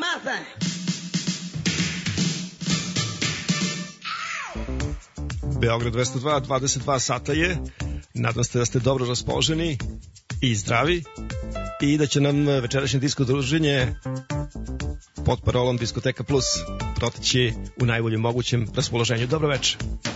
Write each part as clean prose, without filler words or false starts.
my thing. Beograd 202, 22 sata je. Nadam se da ste dobro raspoloženi i zdravi i da će nam večerašnje disko druženje pod parolom Diskoteka Plus proteći u najboljem mogućem raspoloženju. Dobro večer.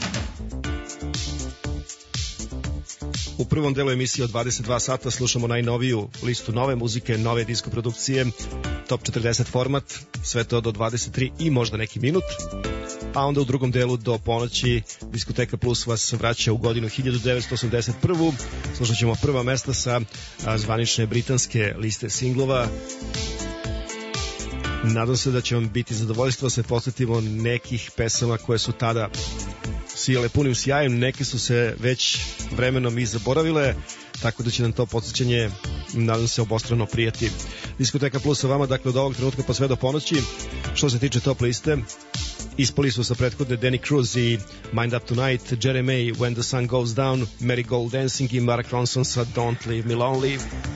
U prvom delu emisije od 22 sata slušamo najnoviju listu nove muzike, nove disko produkcije, Top 40 format, sve to do 23 i možda neki minut. A onda u drugom delu do ponoći Diskoteka Plus vas vraća u godinu 1981. Slušat ćemo prva mesta sa zvanične britanske liste singlova. Nadam se da će vam biti zadovoljstvo da se posjetimo nekih pesama koje su tada sijale punim sjajem, neke su se već vremenom i zaboravile, tako da će nam to podsjećanje, nadam se, obostrano prijati. Diskoteka Plus sa vama, dakle, od ovog trenutka pa sve do ponoći. Što se tiče top liste, ispali su sa prethodne Danny Cruz i Mind Up Tonight, Jeremy When the Sun Goes Down, Marigold Dancing i Mark Ronson sa Don't Leave Me Lonely.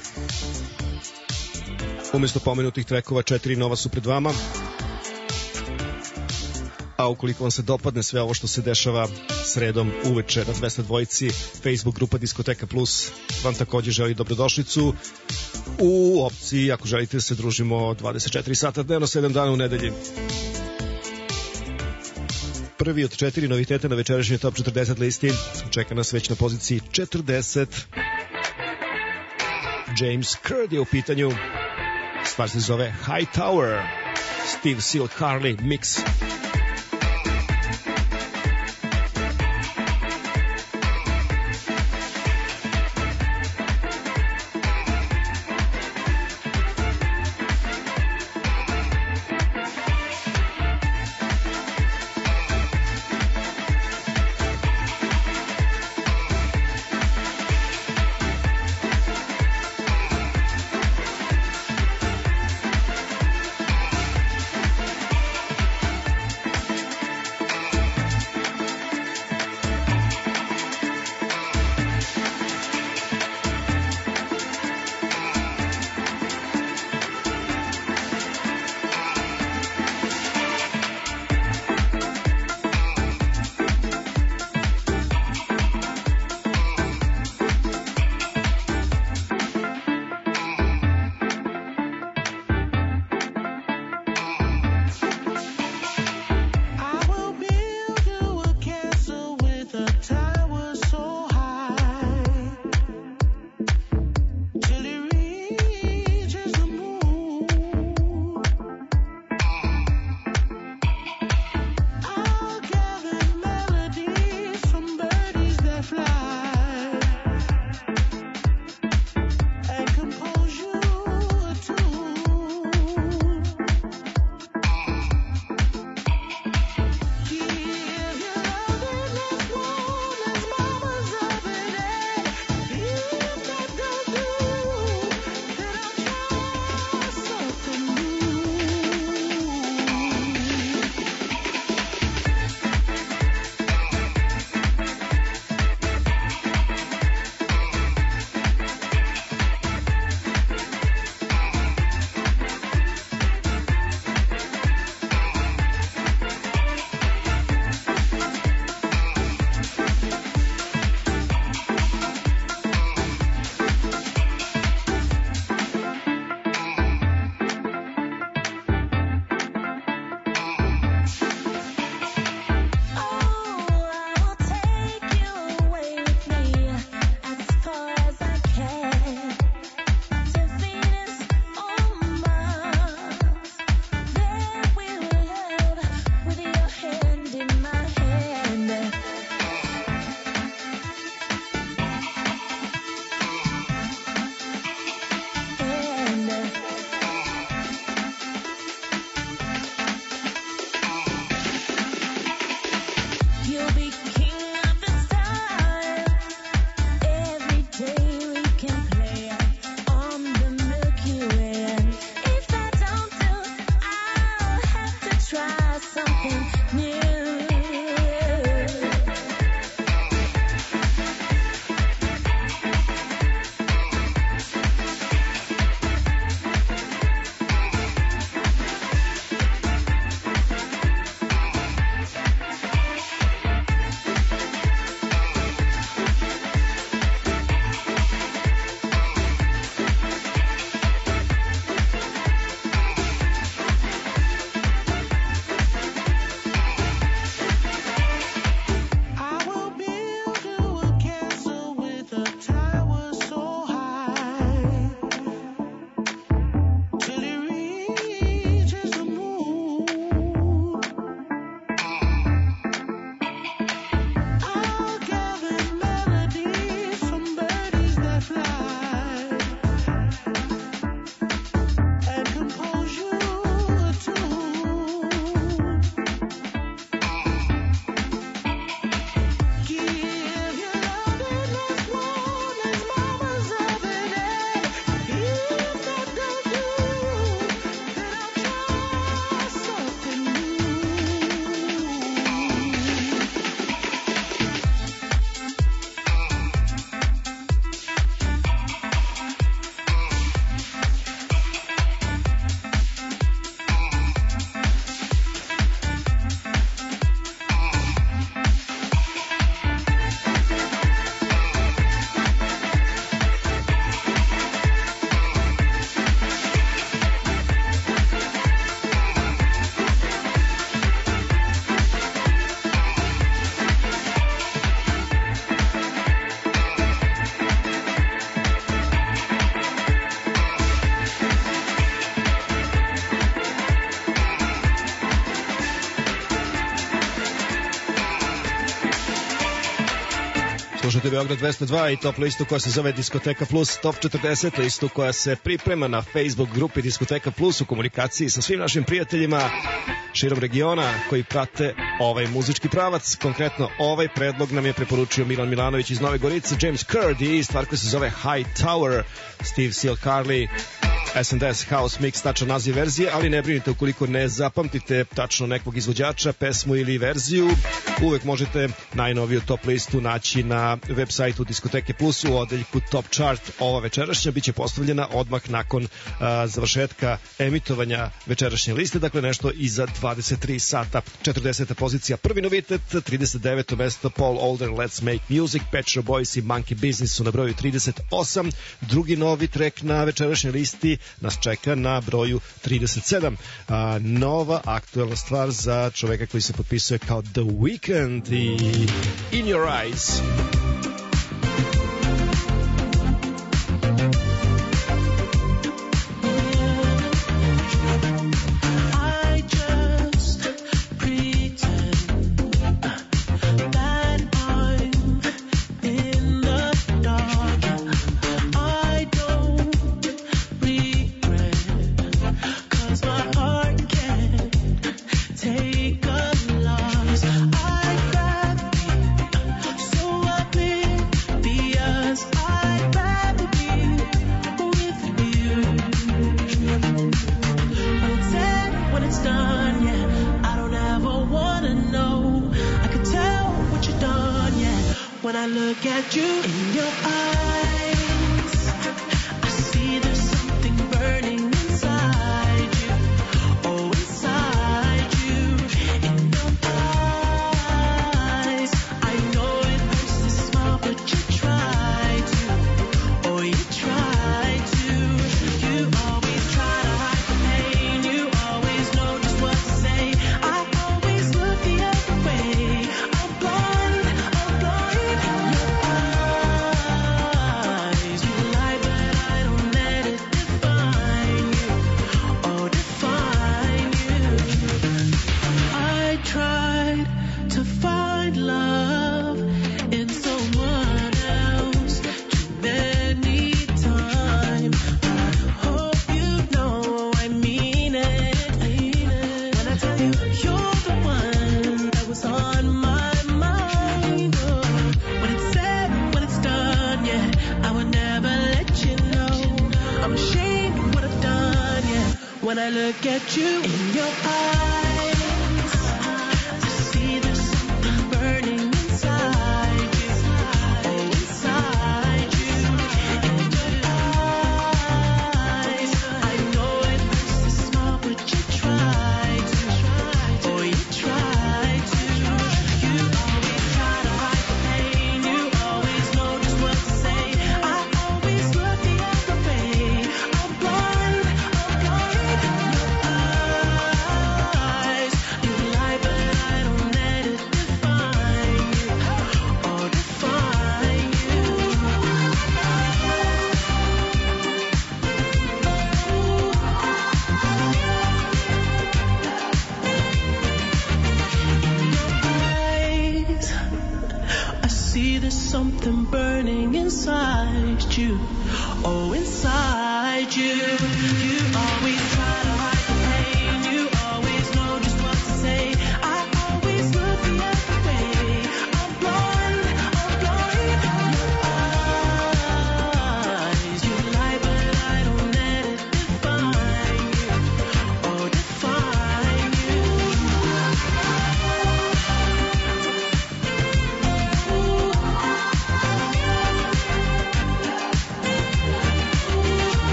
Umjesto pomenutih trekova 4 nova su pred vama. A ukoliko vam se dopadne sve ovo što se dešava sredom uveče na 202, Facebook grupa Diskoteka Plus vam također želi dobrodošlicu u opciji ako želite da se družimo 24 sata dnevno, 7 dana u nedelji. Prvi od 4 noviteta na večerašnjoj Top 40 listi čeka nas već na poziciji 40. James Curd je u pitanju. Stvar se zove High Tower. Steve Seal Carly mix. Slušajte Beograd 202 i top listu koja se zove Diskoteka Plus Top 40, listu koja se priprema na Facebook grupi Diskoteka Plus u komunikaciji sa svim našim prijateljima širom regiona koji prate ovaj muzički pravac. Konkretno ovaj predlog nam je preporučio Milan Milanović iz Nove Gorice, James Curd i stvar koja se zove High Tower, Steve Seal Carly, S&S House Mix, tačan naziv verzije, ali ne brinite ukoliko ne zapamtite tačno nekog izvođača, pesmu ili verziju. Uvek možete najnoviju top listu naći na web sajtu Diskoteke Plus u odeljku Top Chart. Ova večerašnja biće postavljena odmah nakon završetka emitovanja večerašnje liste, dakle nešto iza 23 sata. 40. pozicija prvi novitet, 39. mesto Paul Alder, Let's Make Music, Pet Shop Boys i Monkey Business su na broju 38. Drugi novi trek na večerašnjoj listi nas čeka na broju 37. Nova aktuelna stvar za čoveka koji se potpisuje kao The Weeknd i In Your Eyes.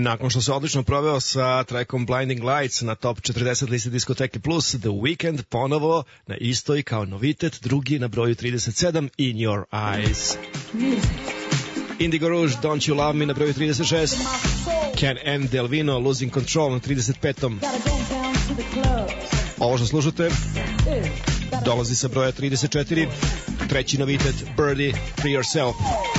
Nakon što se odlično proveo sa trackom Blinding Lights na top 40 listi Diskoteke Plus, The Weeknd ponovo na istoj kao novitet, drugi na broju 37, In Your Eyes. Indigo Rouge, Don't You Love Me na broju 36, Ken M. Delvino, Losing Control na 35. Ovo što slušate dolazi sa broja 34, treći novitet, Birdie, Free Yourself.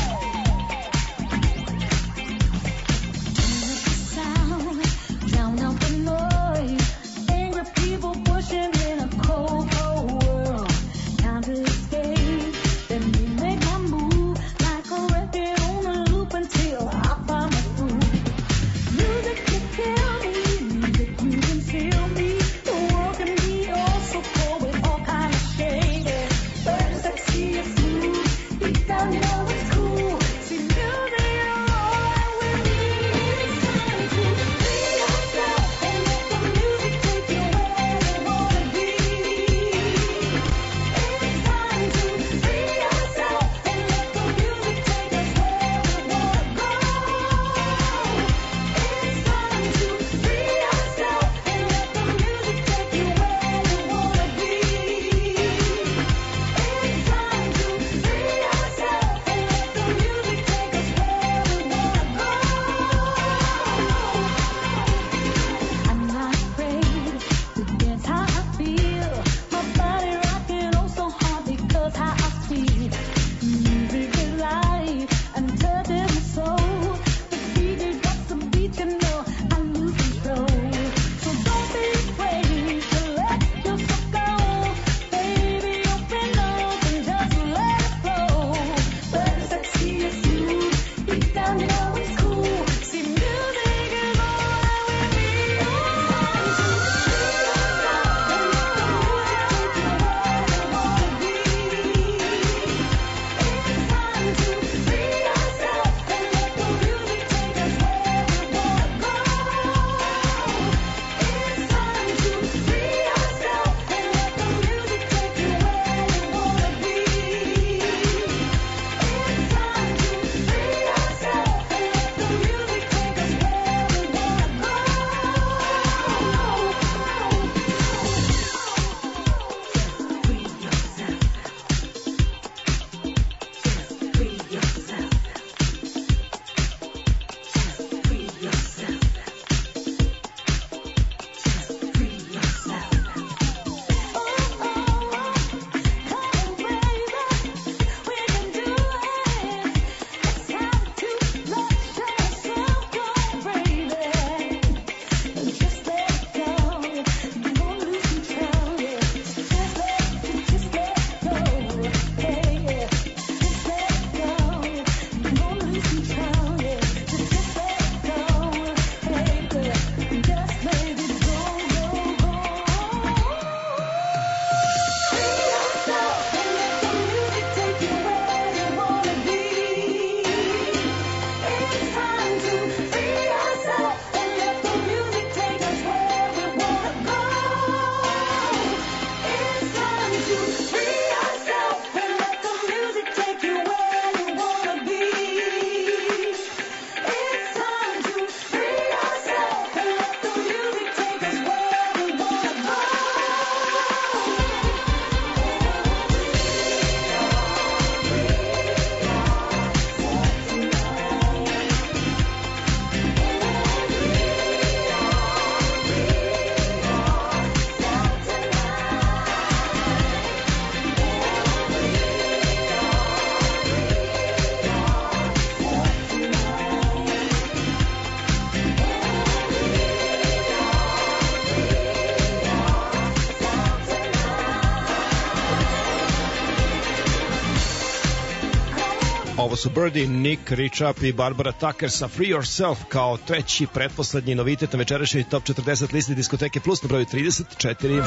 Ovo su Birdie, Nick Richap i Barbara Tucker sa Free Yourself kao treći pretposlednji novitet na večerašnjoj top 40 listi Diskoteke Plus na broju 34.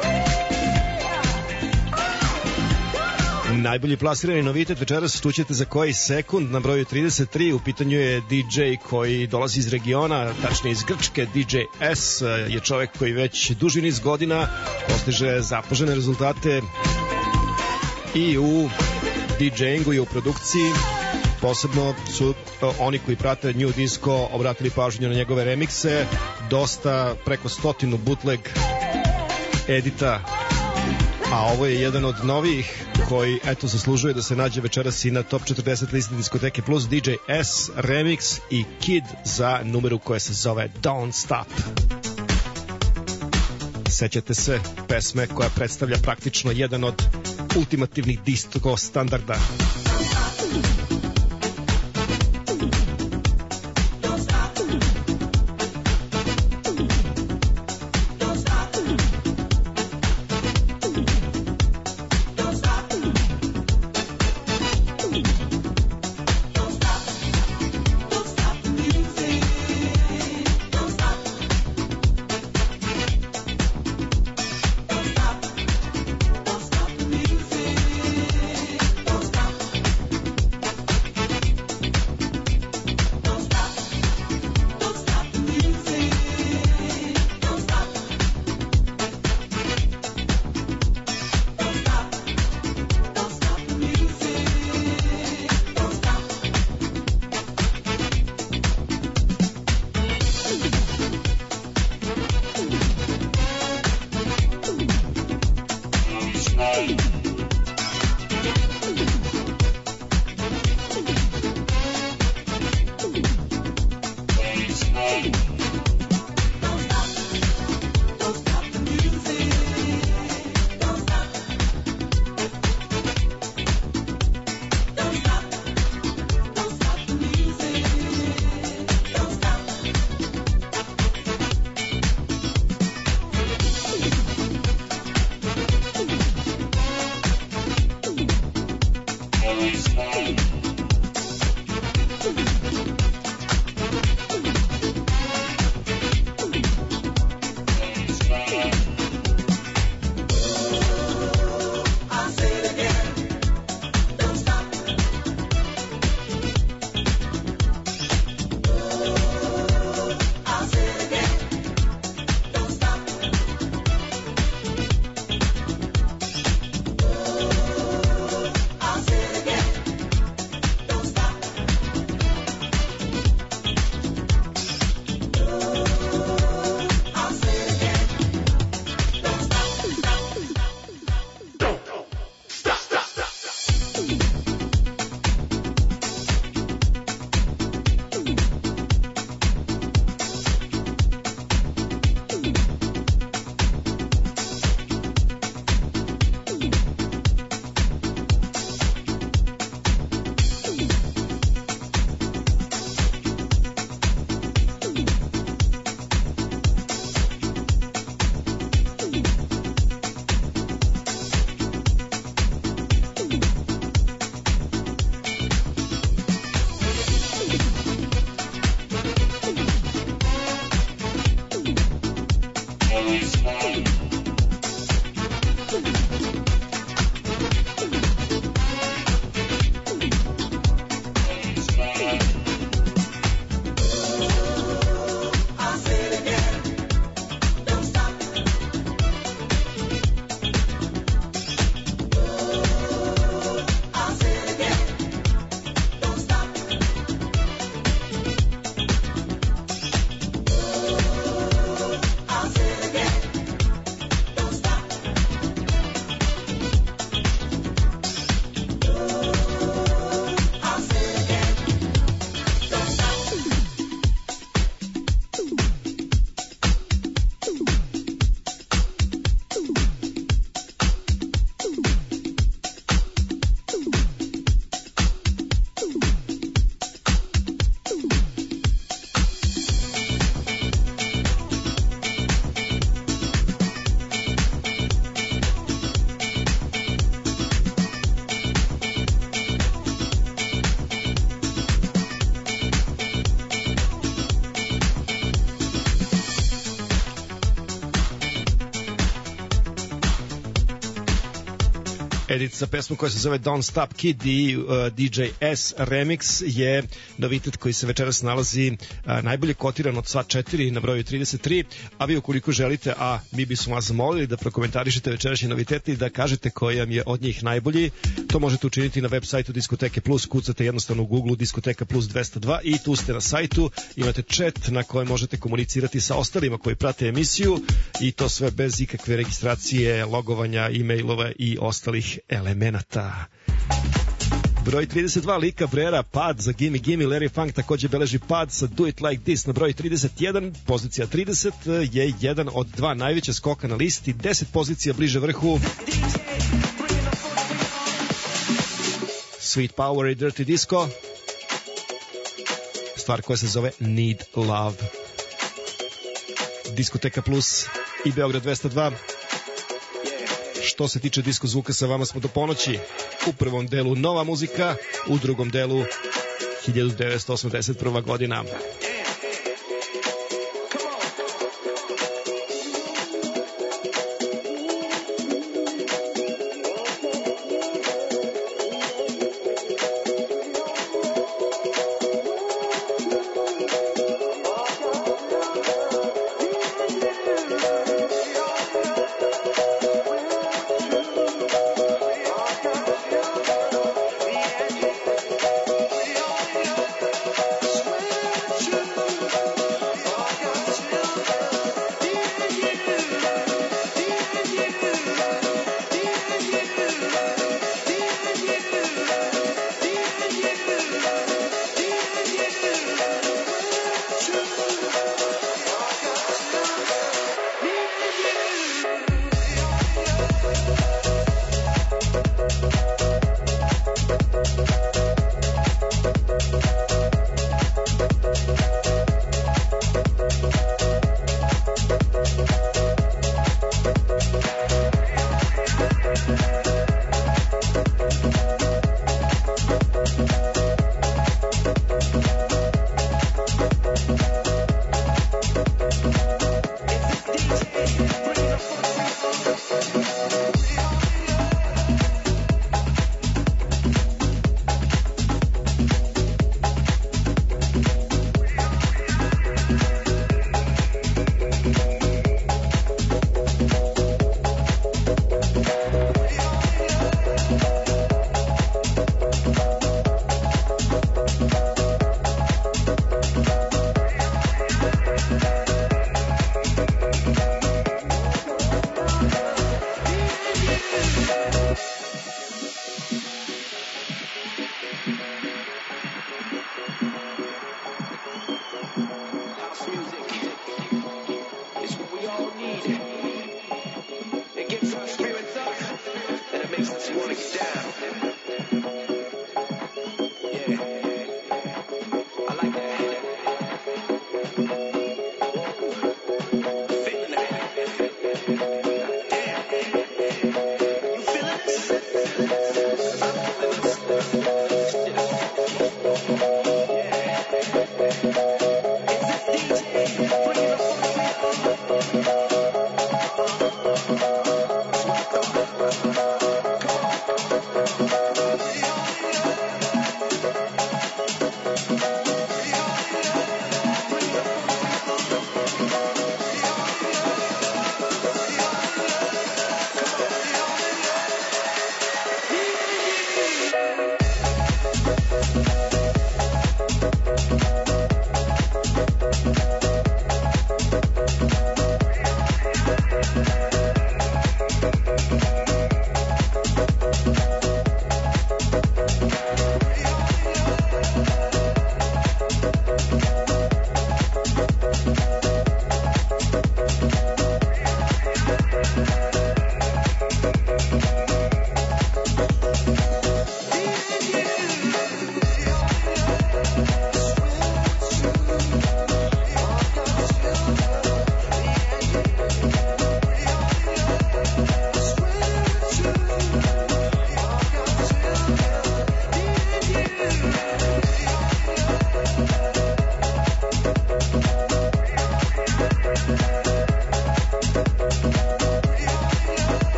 Najbolji plasirani novitet večeras čućete za koji sekund na broju 33. U pitanju je DJ koji dolazi iz regiona, tačnije iz Grčke. DJ S je čovek koji već duži niz godina postiže zapažene rezultate i u DJ-ingu i u produkciji. Posebno su oni koji prate New Disco obratili pažnju na njegove remikse, dosta, preko 100 bootleg edita, a ovo je jedan od novih koji, eto, zaslužuje da se nađe večeras i na top 40 listi diskoteke plus, DJ S remix i Kid za numeru koja se zove Don't Stop. Sećate se pesme koja predstavlja praktično jedan od ultimativnih disco standarda. edit za pesmu koja se zove Don't Stop Kid i DJ S Remix je novitet koji se večeras nalazi najbolje kotiran od sva 4 na broju 33, a vi ukoliko želite, mi bismo vas zamolili da prokomentarišete večerašnje novitete i da kažete koji vam je od njih najbolji, to To možete učiniti na web sajtu Diskoteke Plus, kucate jednostavno u Google Diskoteka Plus 202 i tu ste na sajtu, imate chat na kojem možete komunicirati sa ostalima koji prate emisiju i to sve bez ikakve registracije, logovanja, e-mailova i ostalih elemenata. Broj 32 Lika Brera, pad za Gimme Gimme. Larry Funk takođe beleži pad sa Do It Like This na broj 31. Pozicija 30 je jedan od dva najveća skoka na listi, 10 pozicija bliže vrhu. Sweet Power i Dirty Disco, stvar koja se zove Need Love. Diskoteka Plus i Beograd 202. Što se tiče disko zvuka, sa vama smo do ponoći. U prvom delu nova muzika, u drugom delu 1981. godina.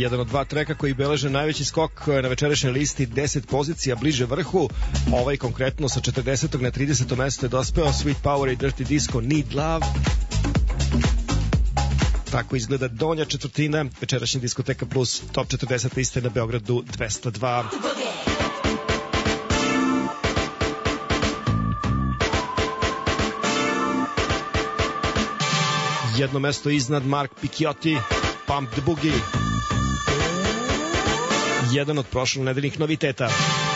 Jedan od dva treka koji beleže najveći skok na večerašnjoj listi, 10 pozicija bliže vrhu. Ovaj konkretno sa 40. na 30. mesto je dospeo Sweet Power i Dirty Disco Need Love. Tako izgleda donja četvrtina večerašnje Diskoteka Plus Top 40 liste na Beogradu 202. Jedno mesto iznad, Mark Picchiotti, Pump the Boogie. Jedan od prošlonedeljnih noviteta.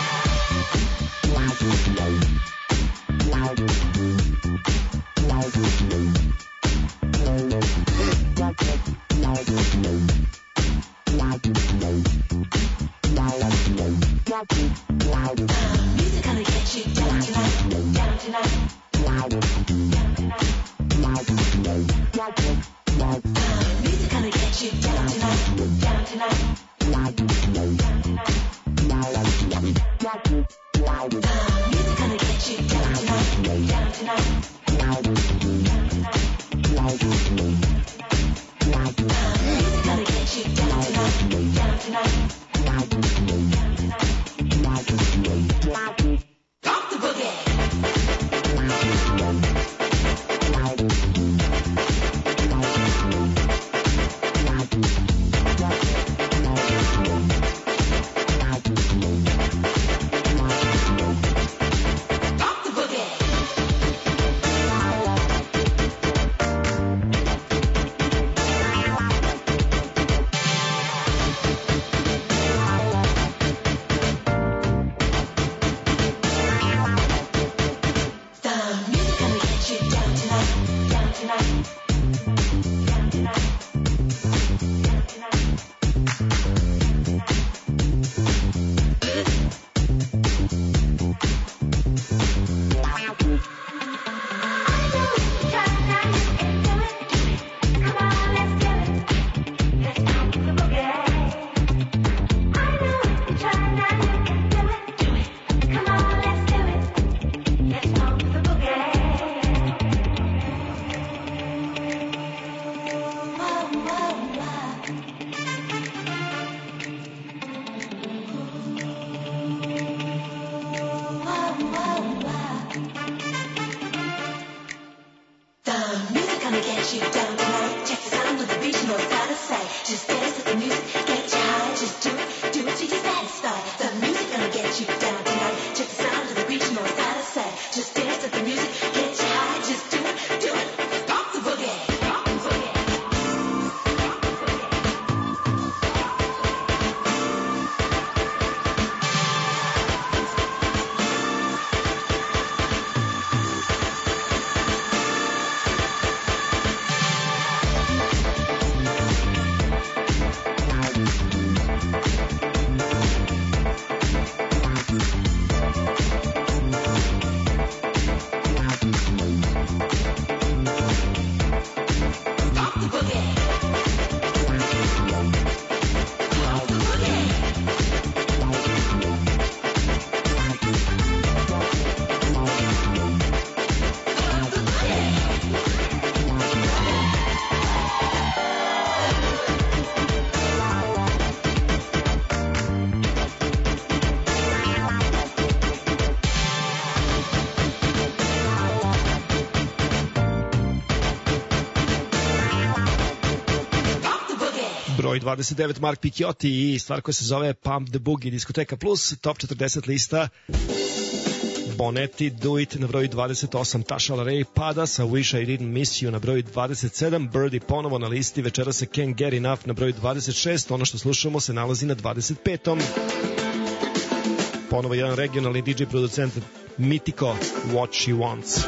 Broj 29 Mark Picchiotti i stvar koja se zove Pump the Boogie, Diskoteka Plus, Top 40 lista. Bonetti, Do It na broju 28, Tasha LaRae pada sa Wish I Didn't Miss You na broju 27, Birdie ponovo na listi, večera se Can't Get Enough na broju 26, ono što slušamo se nalazi na 25. Ponovo jedan regionalni DJ producent Mythico, What She Wants.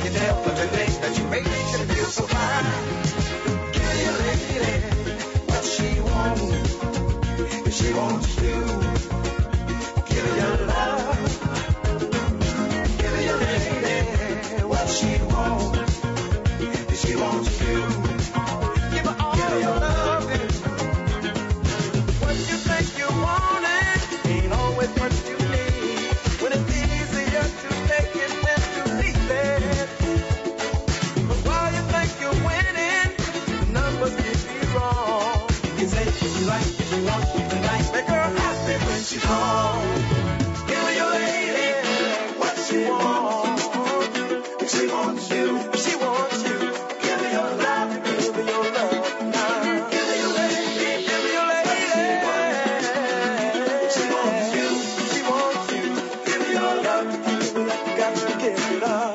you tell every day that you make me feel so fine. Give your lady what she wants. If she wants you, give her your love. Give your lady what she wants. If she wants you, give her all your love. What you think you want it ain't always what you need. When it's easier to take it than to leave it. But while you think you're winning, the numbers can be wrong. You say if you like, if you want, you can like. Make her happy when she's home. Give your lady what she wants. If she wants you, if she wants you, give her your love, give her your love now. Give her your lady, give her your lady. She wants you, she wants you, give her your love, give her like you got to give it up.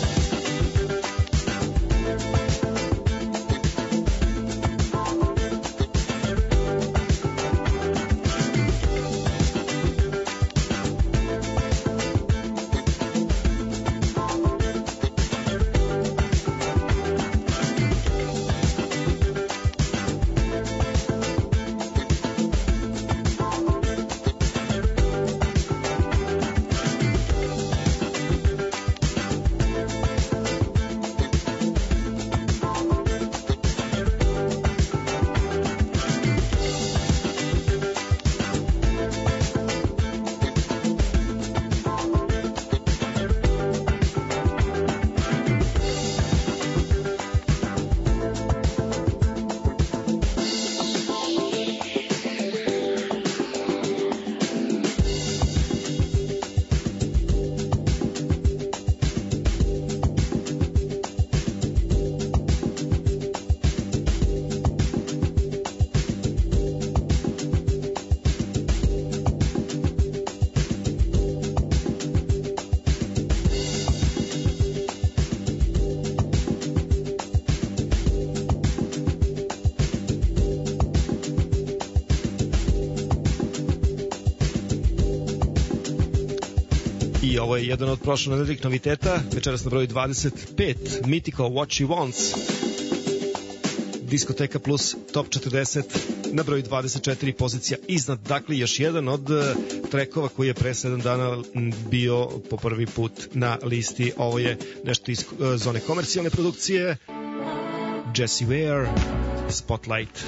I ovo je jedan od prošlonedeljnih noviteta, večeras na broju 25, Mythical What She Wants, Diskoteka Plus Top 40 na broju 24, pozicija iznad. Dakle, još jedan od trekova koji je pre 7 dana bio po prvi put na listi. Ovo je nešto iz zone komercijalne produkcije. Jessie Ware, Spotlight.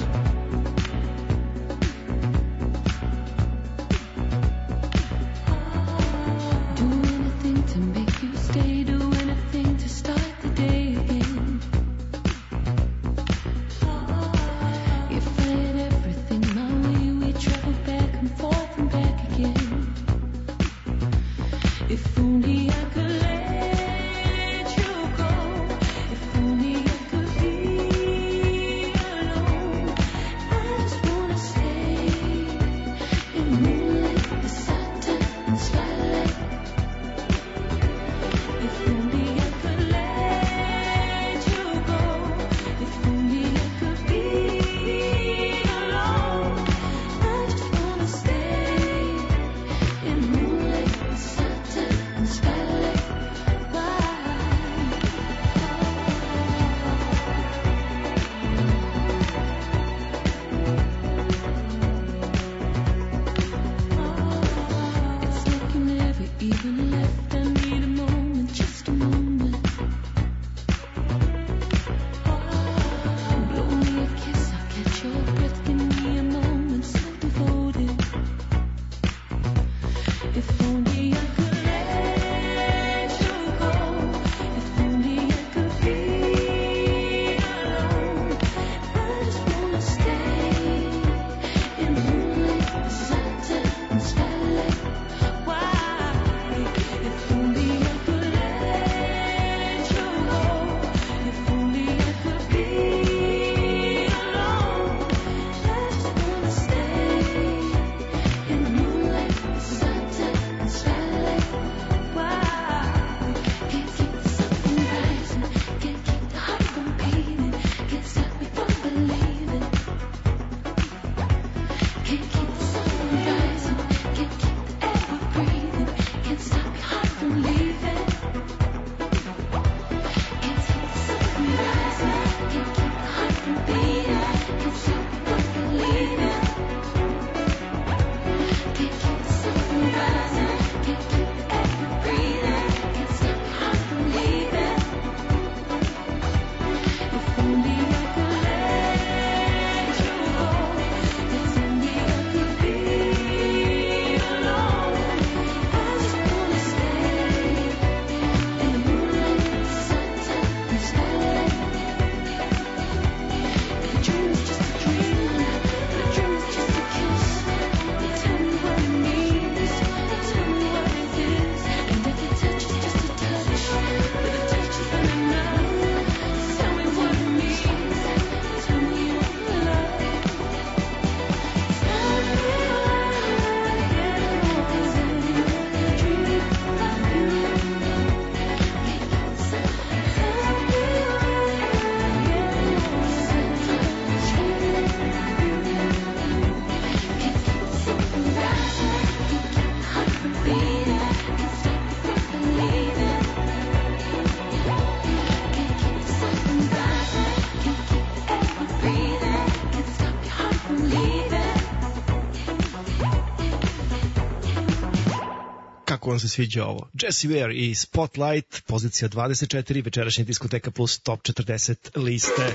Kako vam se sviđa ovo? Jessie Ware i Spotlight, pozicija 24, večerašnja diskoteka plus top 40 liste.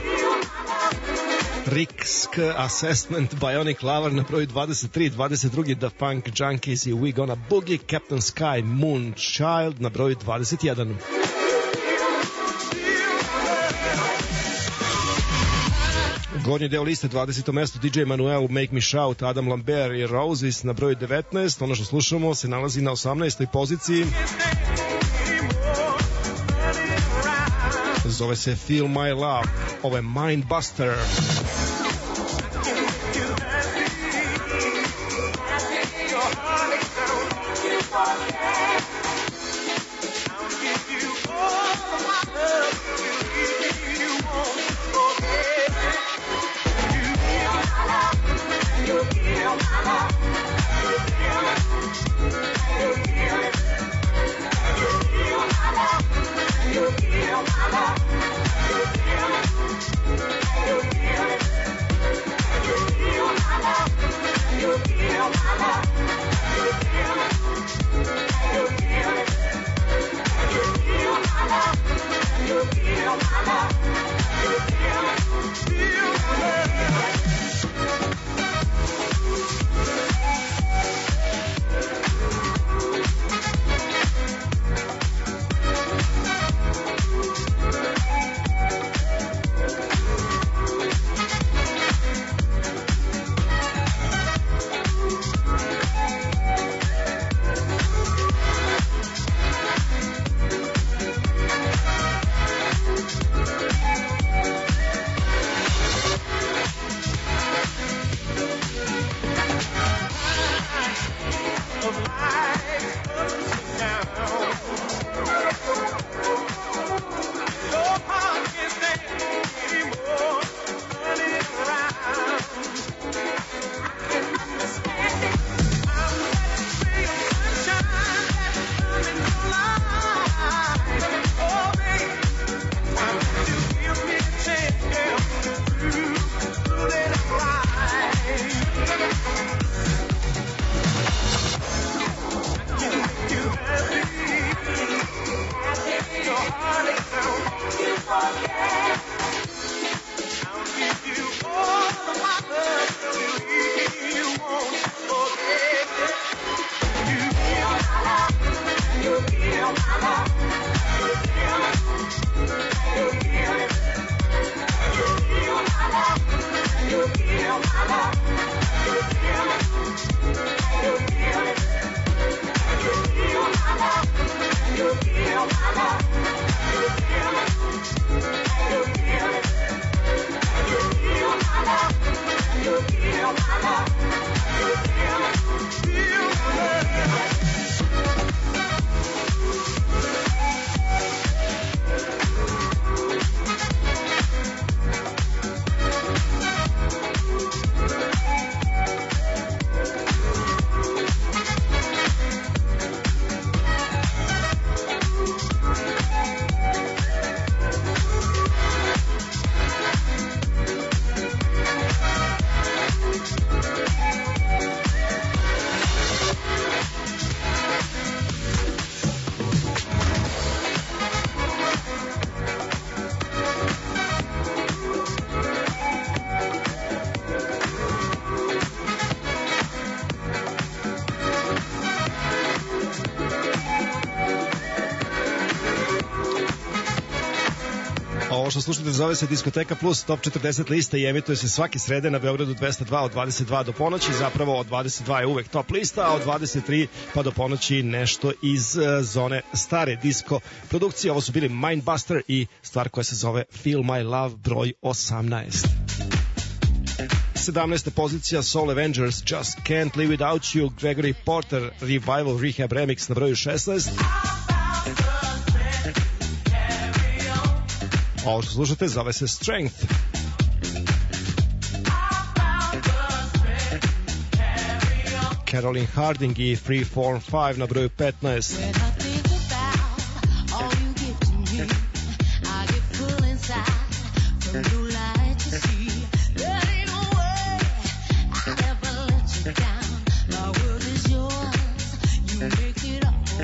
Risk Assessment, Bionic Lover na broju 23, 22. The Funk Junkies i We Gonna Boogie, Captain Sky, Moonchild na broju 21. Gornji deo liste, 20. mesto, DJ Manuel, Make Me Shout, Adam Lambert i Roses na broju 19. Ono što slušamo se nalazi na 18. poziciji. Zove se Feel My Love. Ovo je Mindbuster. Ovo što slušate zove se Diskoteka Plus, top 40 lista i emituje se svake srede na Beogradu 202 od 22 do ponoći. Zapravo od 22 je uvek top lista, a od 23 pa do ponoći nešto iz zone stare disco produkcije. Ovo su bili Mindbuster i stvar koja se zove Feel My Love, broj 18. 17. pozicija Soul Avengers, Just Can't Live Without You, Gregory Porter, Revival Rehab Remix na broju 16. Ovo što slušate zove se Strength. Caroline Harding i Freeform 5 na broju 15. Make it up.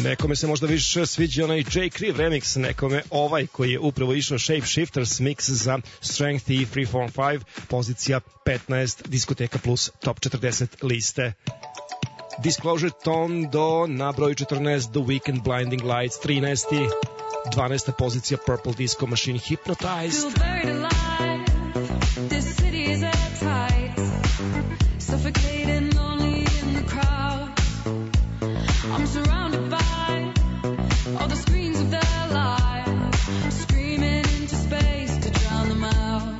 Nekome se možda više sviđa onaj J. Crew remix, nekome ovaj koji je upravo išao Shapeshifters mix za Strength i Freeform 5, pozicija 15, Diskoteka Plus Top 40 liste. Disclosure Tondo na broju 14, The Weeknd Blinding Lights 13, 12. pozicija Purple Disco Machine Hypnotized. This city is at tight, suffocating lonely in the crowd. I'm surrounded by all the screens of their lives, screaming into space to drown them out.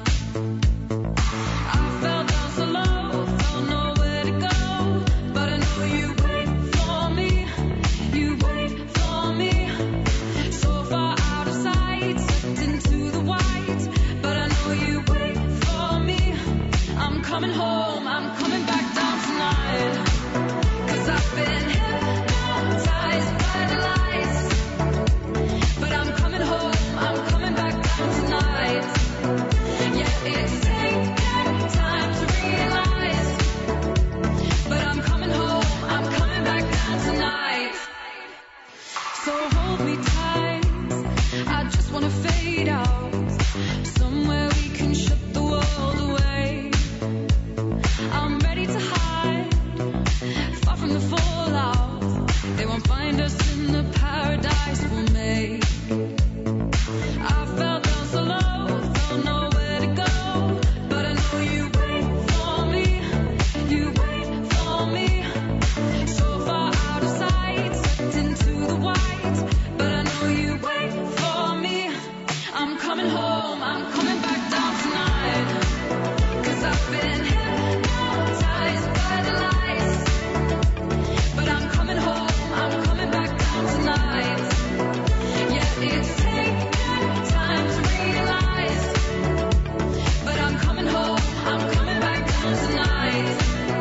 I fell down so low, don't know where to go, but I know you wait for me, you wait for me. So far out of sight, sucked into the white, but I know you wait for me. I'm coming home, I'm coming back down tonight, 'cause I've been hypnotized by the lights, but I'm coming home, I'm coming back down tonight. Yeah, it's taken time to realize, but I'm coming home, I'm coming back down tonight. So hold me tight, I just wanna fade out, somewhere we can shut the world away. I'm ready to hide, far from the fallout. They won't find us in the paradise we'll make. I fell down so low, don't know where to go, but I know you wait for me, you wait for me. So far out of sight, sucked into the white, but I know you wait for me. I'm coming home, I'm coming back down tonight, 'cause I've been hypnotized by the lights, but I'm coming home, I'm coming back down tonight. Yeah, it's taken time to realize, but I'm coming home, I'm coming back down tonight.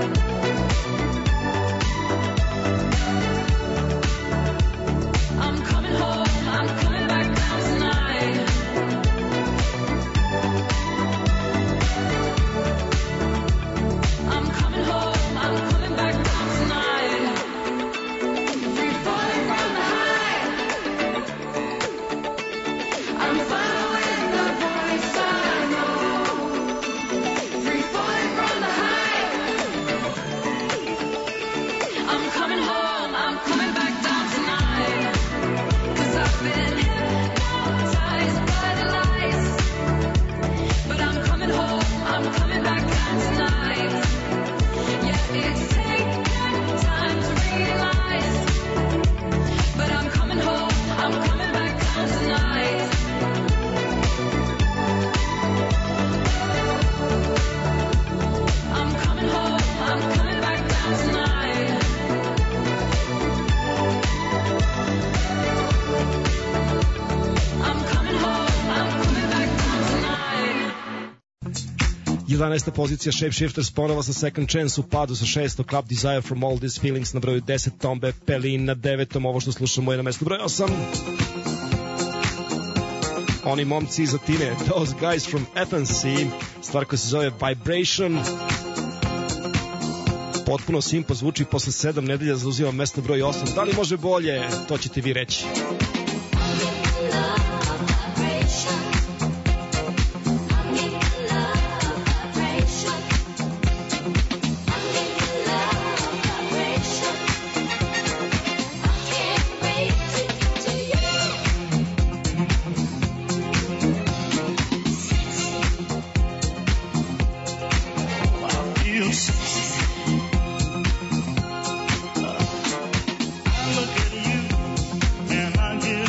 I'm coming home, I'm coming back down tonight. I'm coming home, I'm coming back down tonight. Free falling from the high, I'm following the voice I know. Free falling from the high, I'm coming home, I'm coming back down tonight, 'cause I've been hypnotized by the lights, but I'm coming home, I'm coming back down tonight. Yeah, it's taken time to realize, but I'm coming home, I'm coming back down tonight. I'm coming home, I'm coming back down tonight. I'm coming home, I'm coming back down tonight. 11. pozicija Shapeshifters ponovo sa Second Chance u padu sa 6. Club Desire From All These Feelings na broju 10, Tombe Pelin na 9. Ovo što slušamo je na mestu broj 8. Oni momci iz Atine, Those Guys From Athens i stvar koja se zove Vibration. Potpuno simpo zvuči, posle 7 nedelja zauzima mesto broj 8. Da li može bolje? To ćete vi reći. I look at you and I get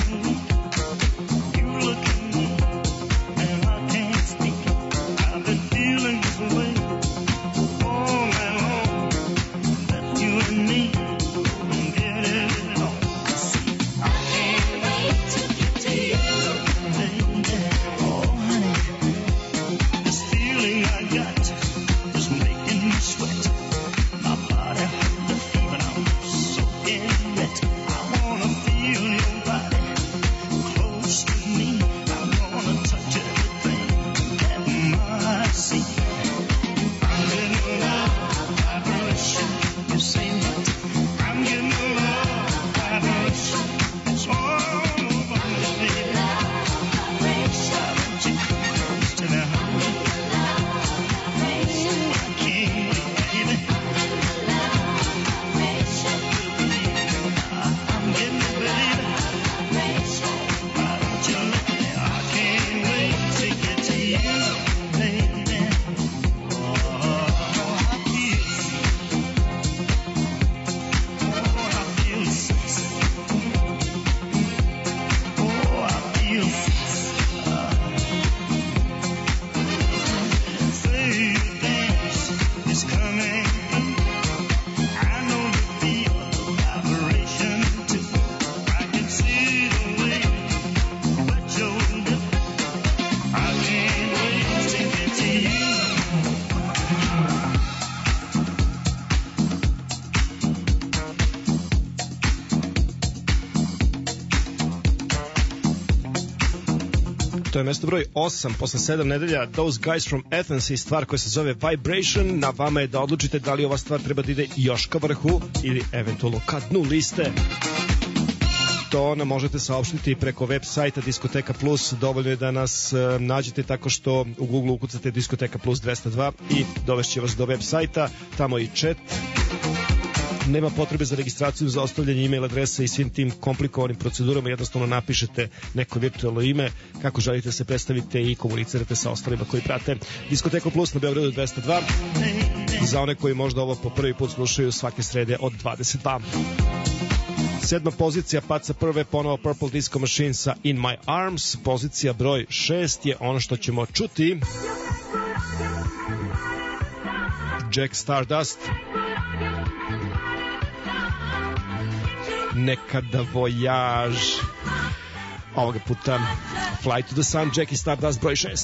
To je mesto broj 8 posle 7 nedelja. Those Guys from Athens i stvar koja se zove Vibration. Na vama je da odlučite da li ova stvar treba da ide još ka vrhu ili eventualno ka dnu liste. To nam možete saopštiti preko web sajta Diskoteka Plus. Dovoljno je da nas nađete tako što u Google ukucate Diskoteka Plus 202 i dovešće vas do web sajta. Tamo i chat. Nema potrebe za registraciju, za ostavljanje e-mail adresa i svim tim komplikovanim procedurama. Jednostavno napišete neko virtualno ime, kako želite se predstavite i komunicirate sa ostalima koji prate Diskoteku Plus na Beogradu 202. Za one koji možda ovo po prvi put slušaju svake srede od 22. 7. pozicija Paca prve, ponovo Purple Disco Machine sa In My Arms. Pozicija broj 6 je ono što ćemo čuti. Jack Stardust. Nekada Voyage. Ovoga puta Fly to the Sun, Jack Stardust broj 6.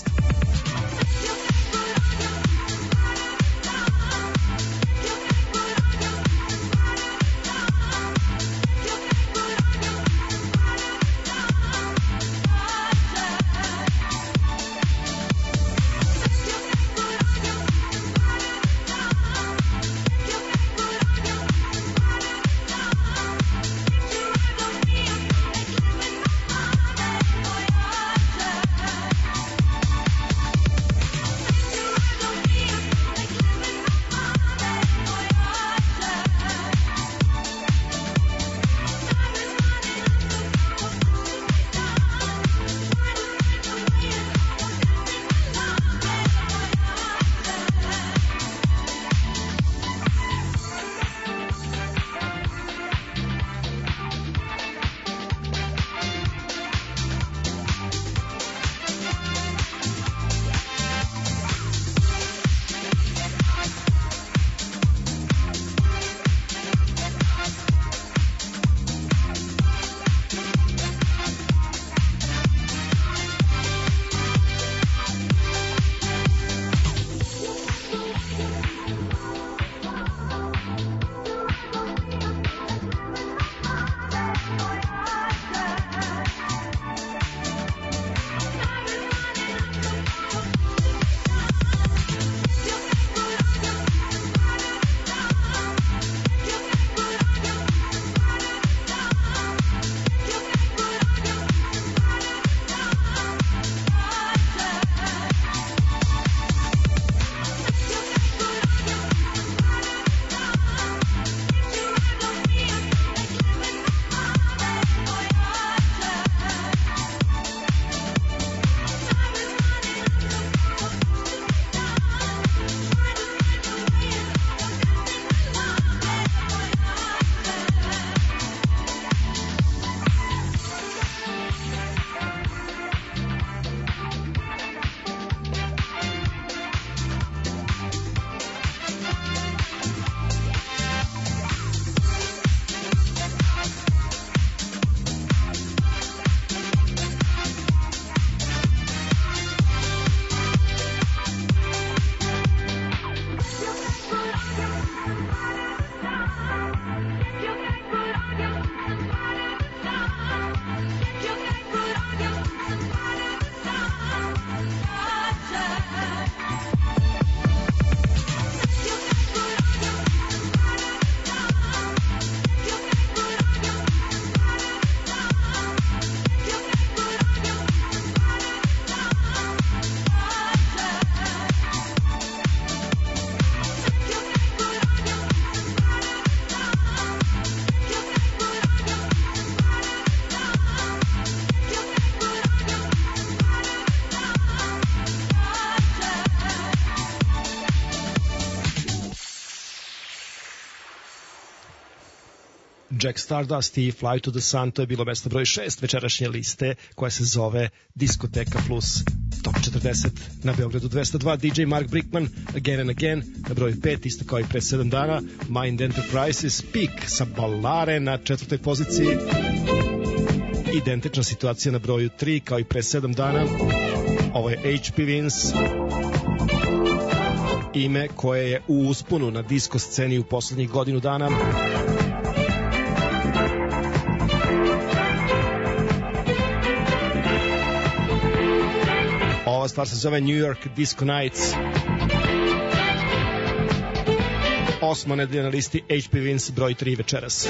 Jack Stardust i Fly to the Sun, to je bilo mesto broj 6 večerašnje liste koja se zove Diskoteka Plus Top 40 na Beogradu 202. DJ Mark Brickman, Again and Again na broju 5, isto kao i pre 7 dana. Mind Enterprises, Peak sa Ballare na 4. poziciji. Identična situacija na broju 3 kao i pre 7 dana. Ovo je H.P. Vince, ime koje je u usponu na disko sceni u poslednjih godinu dana. stvar se zove New York Disco Nights. 8. nedelja na listi HP Vince broj 3 večeras.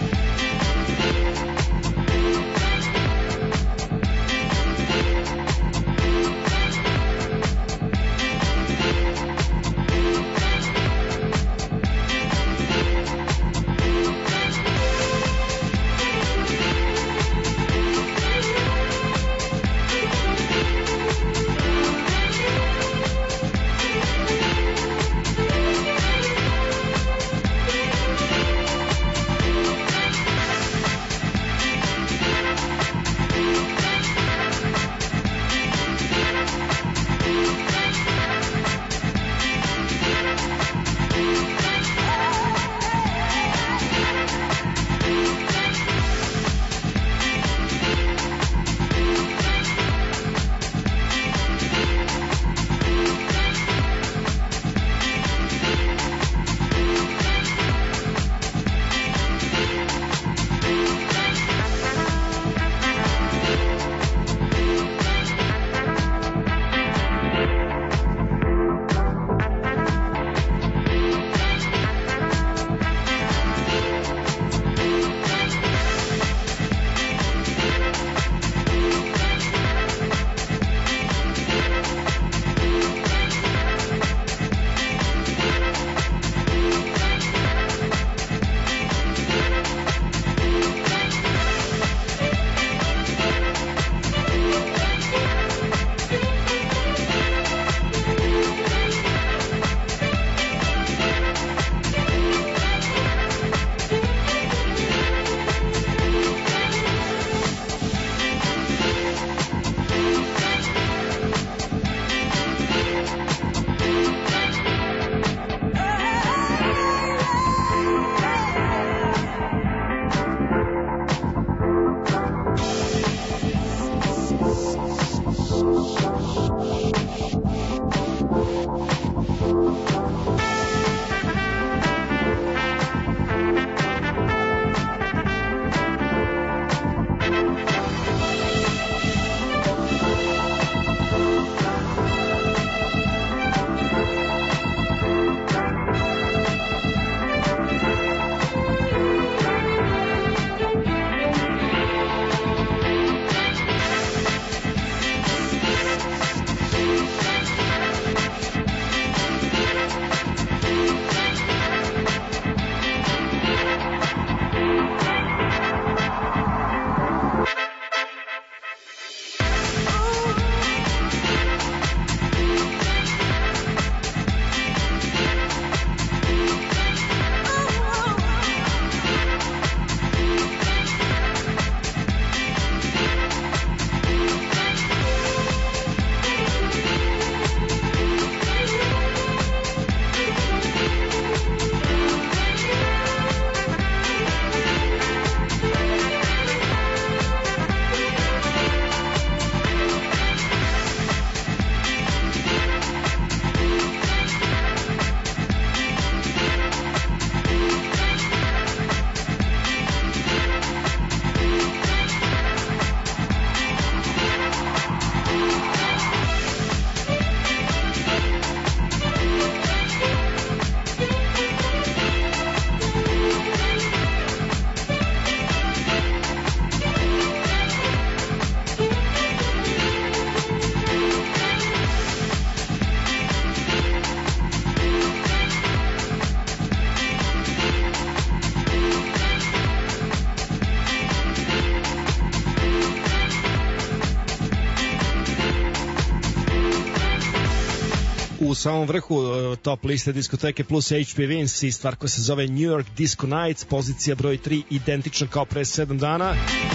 u samom vrhu top liste diskoteke plus HP Vince i stvar koja se zove New York Disco Nights, pozicija broj 3, identična kao pre 7 dana,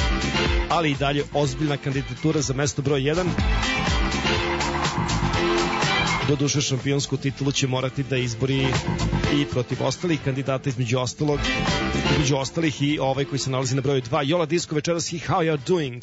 ali i dalje ozbiljna kandidatura za mesto broj 1. Doduše šampionsku titulu će morati da izbori i protiv ostalih kandidata, između ostalih i ovaj koji se nalazi na broju 2, Yola Disco večeras i How You're Doing.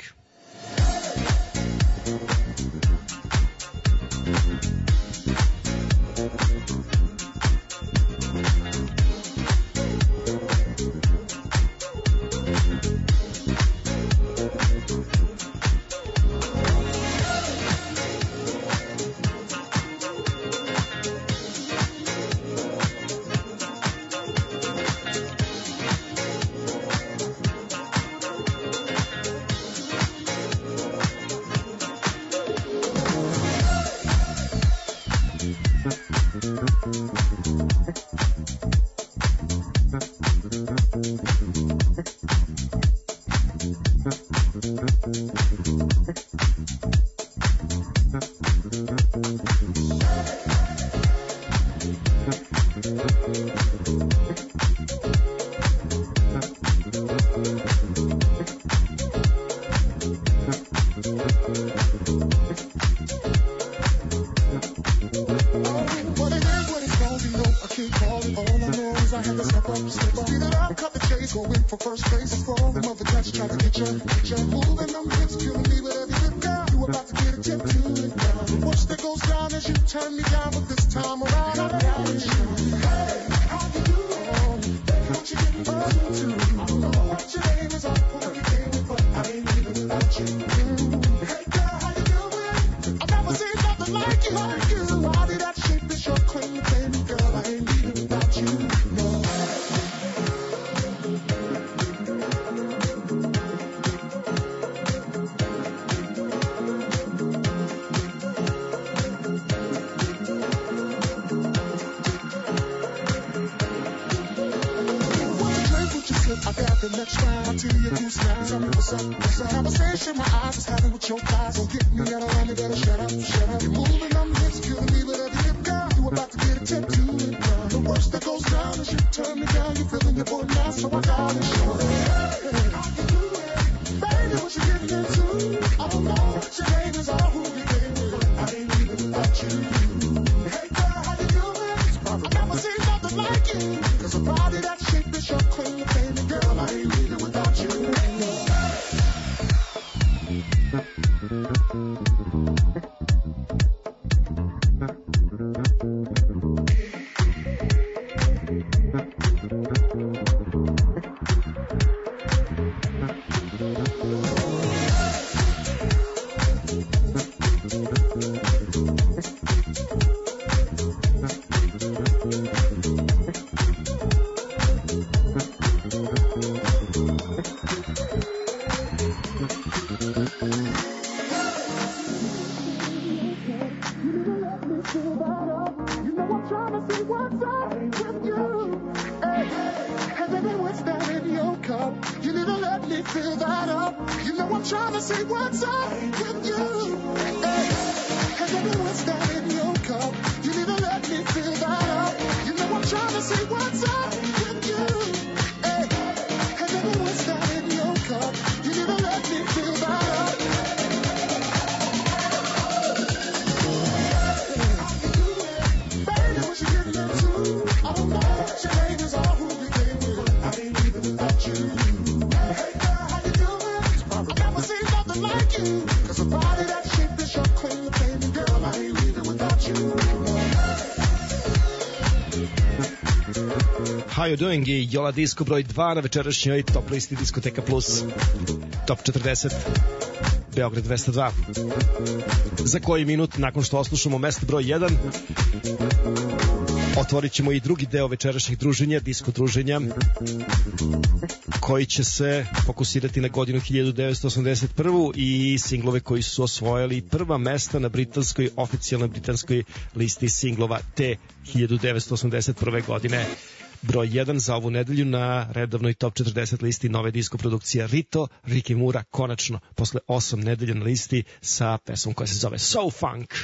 How You Doing i Jola Disco broj 2 na večerašnjoj top listi Diskoteka Plus top 40 Beograd 202. Za koji minut nakon što oslušamo mesto broj 1 otvorit ćemo i drugi deo večerašnjih druženja, disko druženja, koji će se fokusirati na godinu 1981. i singlove koji su osvojili prva mesta na britanskoj, oficijalnoj britanskoj listi singlova te 1981. godine. Broj 1 za ovu nedelju na redovnoj top 40 listi nove disko produkcije Rito Rikimura, konačno posle 8 nedelja na listi sa pesmom koja se zove So Funk.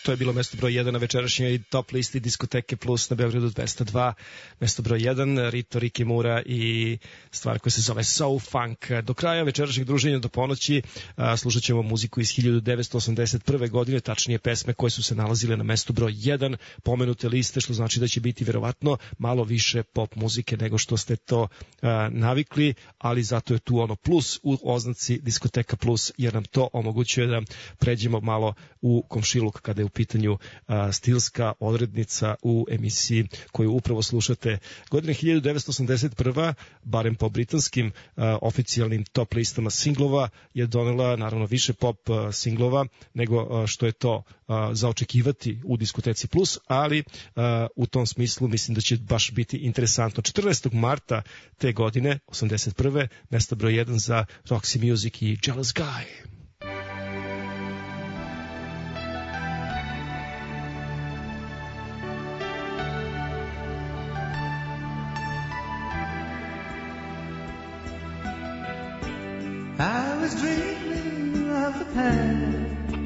To je bilo mesto broj 1 na večerašnjoj top listi Diskoteke Plus na Beogradu 202. Mesto broj 1, Rito Rikimura i stvar koja se zove So Funk. Do kraja večerašnjeg druženja do ponoći slušat ćemo muziku iz 1981. godine, tačnije pesme koje su se nalazile na mestu broj 1 pomenute liste, što znači da će biti verovatno malo više pop muzike nego što ste to navikli, ali zato je tu ono plus u oznaci Diskoteka Plus, jer nam to omogućuje da pređemo malo u komšiluk kada je u pitanju stilska odrednica u emisiji koju upravo slušate. Godine 1981. barem po britanskim oficijalnim top listama singlova je donela naravno više pop singlova nego što je to za očekivati u Diskoteci Plus, ali u tom smislu mislim da će baš biti interesantno. 14. marta te godine, 81. mesto broj 1 za Roxy Music i Jealous Guy. I was dreaming of the past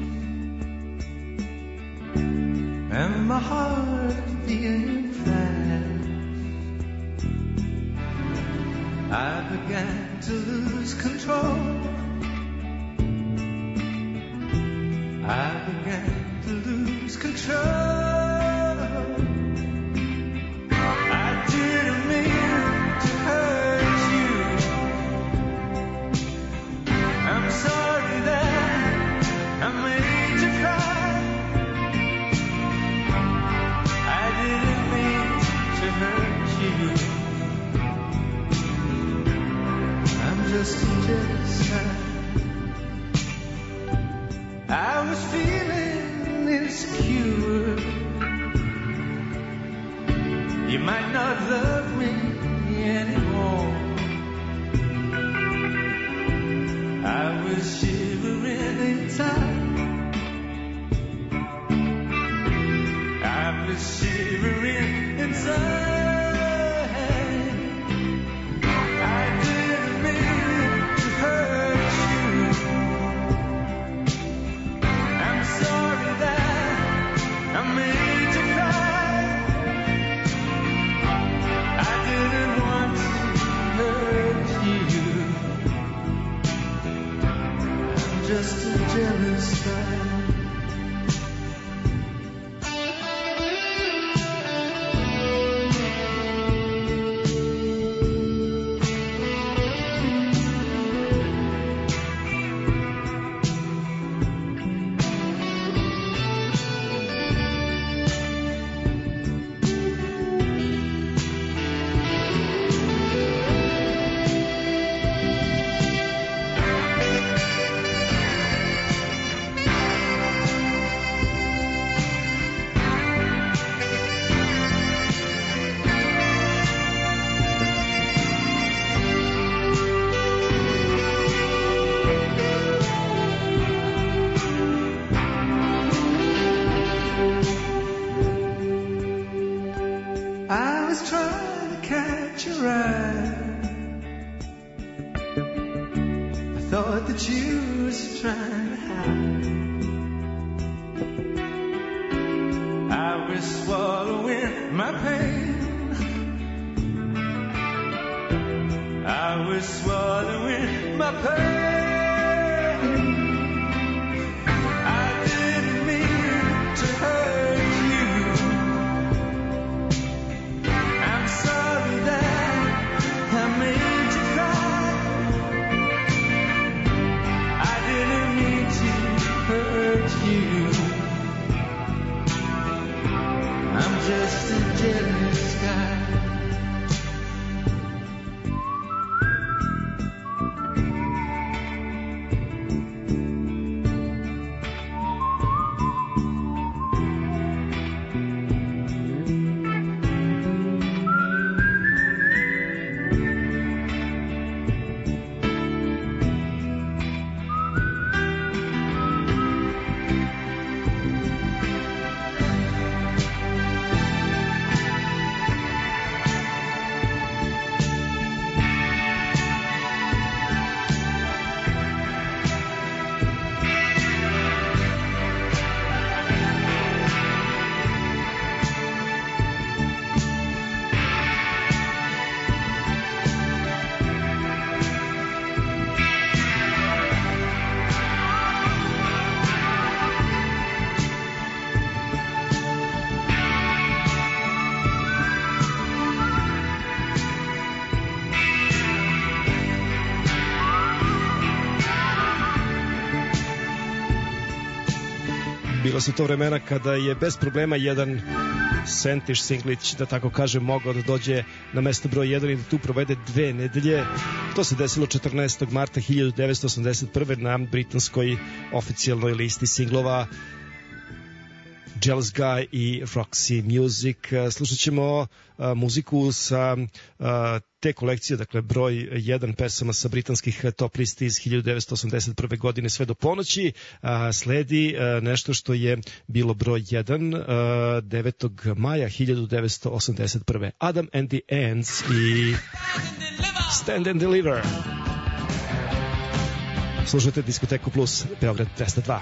and my heart beating fast. I began to lose control. I began to lose control. I didn't mean to hurt you. I'm sorry that I made you cry. I didn't mean to hurt you. I'm just a jealous guy. I was feeling insecure. You might not love me anymore. I was shivering inside. I was shivering inside. I didn't mean to hurt you. I'm sorry that I made you cry. I didn't want to hurt you. Just a jealous guy. Bila su to vremena kada je bez problema jedan Sentiš Singlić, da tako kažem, mogao da dođe na mesto broj 1 i da tu provede 2 nedelje. To se desilo 14. marta 1981. na britanskoj oficijalnoj listi singlova Jealous Guy i Roxy Music. Slušat ćemo muziku sa te kolekcije, dakle broj 1 pesama sa britanskih top listi iz 1981. godine sve do ponoći. Sledi nešto što je bilo broj 1 9. maja 1981. Adam and the Ants i Stand and Deliver. Slušajte Diskoteku Plus, Beograd 202.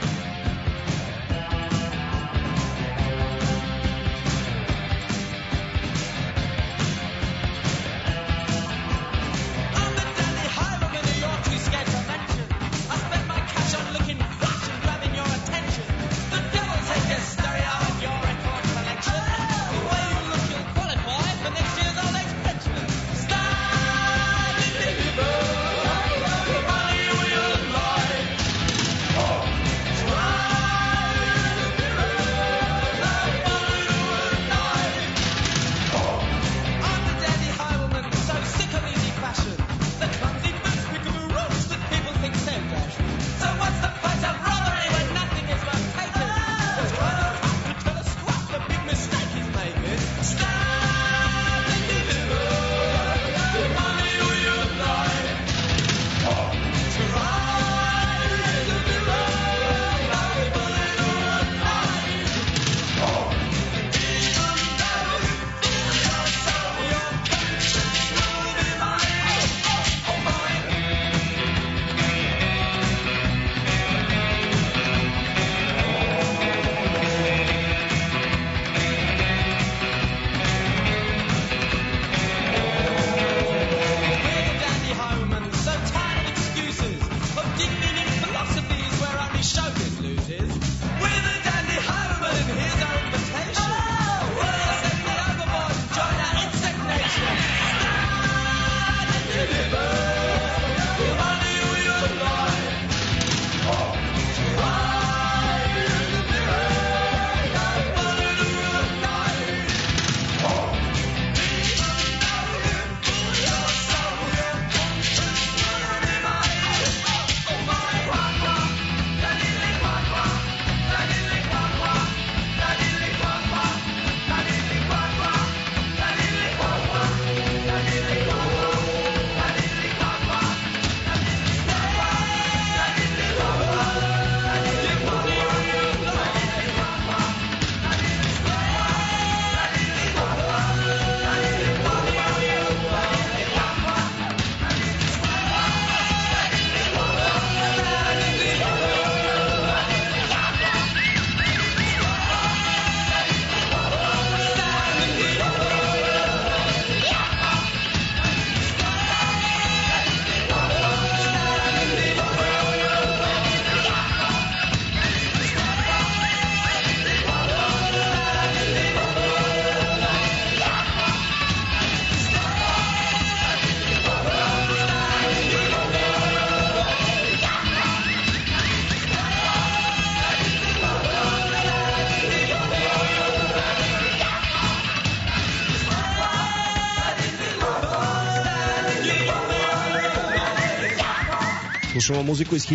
Slušamo muziku iz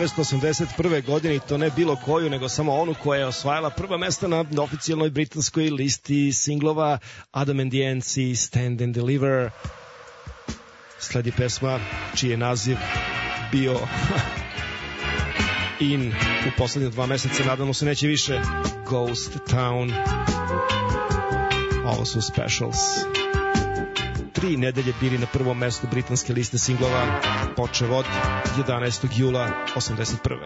1981. godine i to ne bilo koju, nego samo onu koja je osvajala prva mesta na oficijalnoj britanskoj listi singlova Adam and the Ants i Stand and Deliver. Sledi pesma čiji je naziv bio in u poslednje 2 meseca, nadamo se neće više. Ghost Town. Ovo su Specials. 3 nedelje bili na prvom mestu britanske liste singlova, počev od 11. jula 81.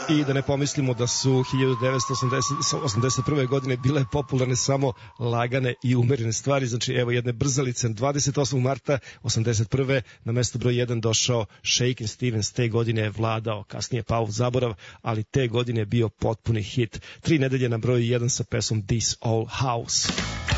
I da ne pomislimo da su 1981. godine bile popularne samo lagane i umerene stvari, znači evo jedne brzalice. 28. marta 81. na mesto broj 1 došao Shakin' Stevens, te godine je vladao, kasnije pao u zaborav, ali te godine je bio potpuni hit. 3 nedelje na broju 1 sa pesmom This Old House.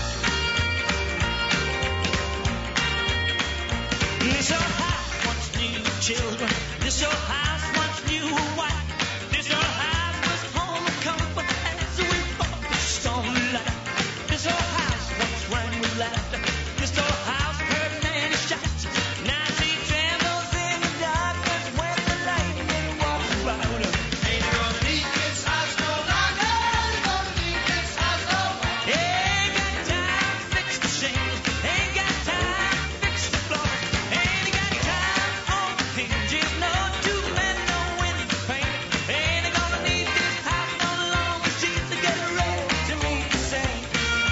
This old house wants new children. This old house wants new wife. This old house was home of comfort as we fought the storm light. This old house once rang with laughter. This old house heard many shots. Now she trembles in the darkness when the lightning walks around her. Ain't gonna leave this house no longer. Ain't gonna leave this house no more. Ain't got time to fix the shingles. Ain't got time to fix the floor. Ain't got time on the hinges. No two men, no window pane. Ain't gonna need this house no longer. She's to get ready to meet the same.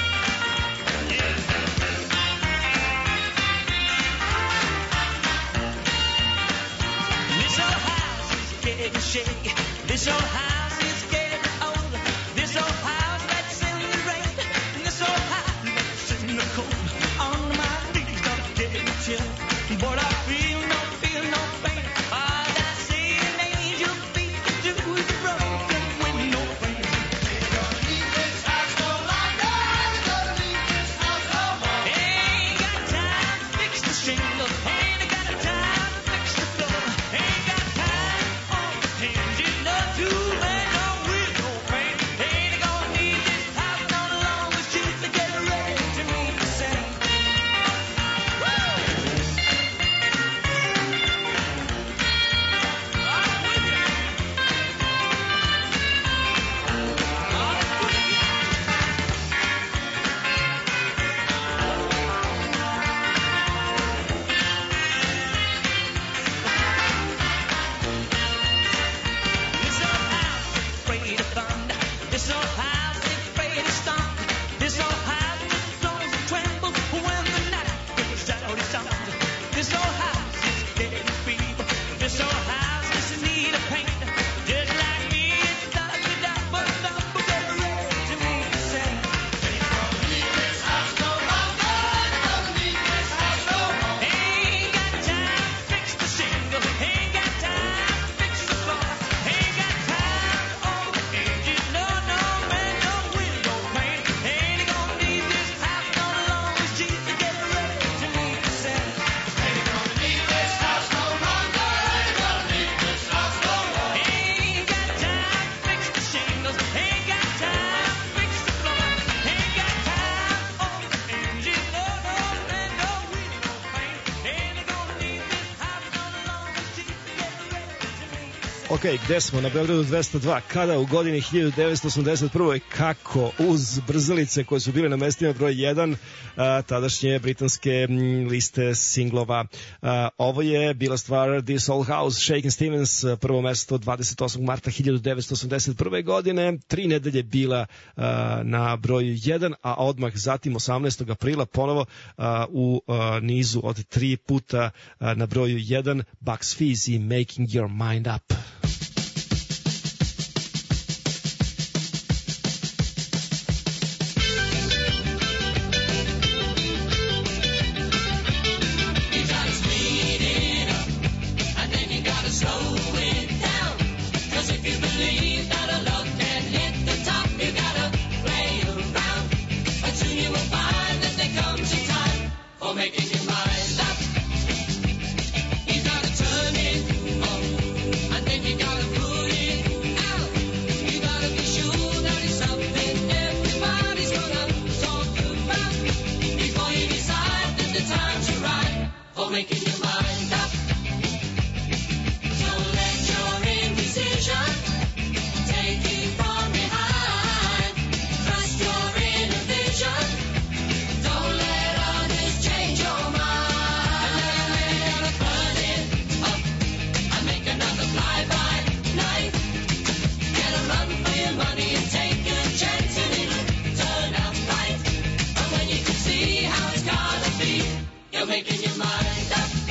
This old house is getting shaky. This old house is getting old. This old house that's in the rain. And this old house that's in the cold. On my knees, I'm getting chill. But I feel no pain. All I see an angel beat can do is a broken window pane. Ain't gonna leave this house no longer. Ain't gonna leave this house no more. Ain't got time to fix the shingles. Ain't got time to fix the floor. Ain't got time on the hinges. No two men, no window pane. Ain't gonna need this house no longer. She's to get ready to meet the same. This old house is afraid of thunder. This old house is afraid of storm. This old house just groans and trembles when the night goes out its arms. This old house is getting feeble. This old house is in need of paint. Just like me, it's dark and dark, but some will get ready to meet the same. Ain't gonna leave this house no longer. Ain't gonna leave this house no more. Ain't got time to fix the shingles. Ain't got time to fix the floor. Ain't got time on the hinges. No man, no window pane. Ain't gonna need this house no longer. She's to get ready to meet the same. Ain't gonna leave this house no longer. Ain't gonna leave this house no more. Ain't got time to fix the shingles. Ain't got time to fix the floor. Ain't got time on the hinges. No man, no window pane. Ain't gonna need this house no longer. She's to get ready to meet the same. Ok, gde smo? Na Beogradu 202. Kada? U godini 1981. Kako? Uz brzalice koje su bile na mestima broj 1 tadašnje britanske liste singlova. Ovo je bila stvar This Old House, Shakin' Stevens, prvo mesto 28. marta 1981. godine. 3 nedelje bila na broju 1, a odmah zatim 18. aprila ponovo u nizu od 3 puta na broju 1 Bucks Fizz i Making Your Mind Up. You gotta speed it up, and then you gotta slow it down. 'Cause if you believe that a love can hit the top, you gotta play around. And soon you will find that there comes a time for making your mind up. You gotta turn it on, and then you gotta put it out. You gotta be sure that it's something everybody's gonna talk about before you decide that the time's right for making your mind up. So let your indecision take you from behind. Trust your inner vision. Don't let others change your mind. And then you gotta burn it up and make another fly-by night. Get a run for your money and take a chance and it'll turn out right. And when you can see how it's gotta be, you're making your mind up.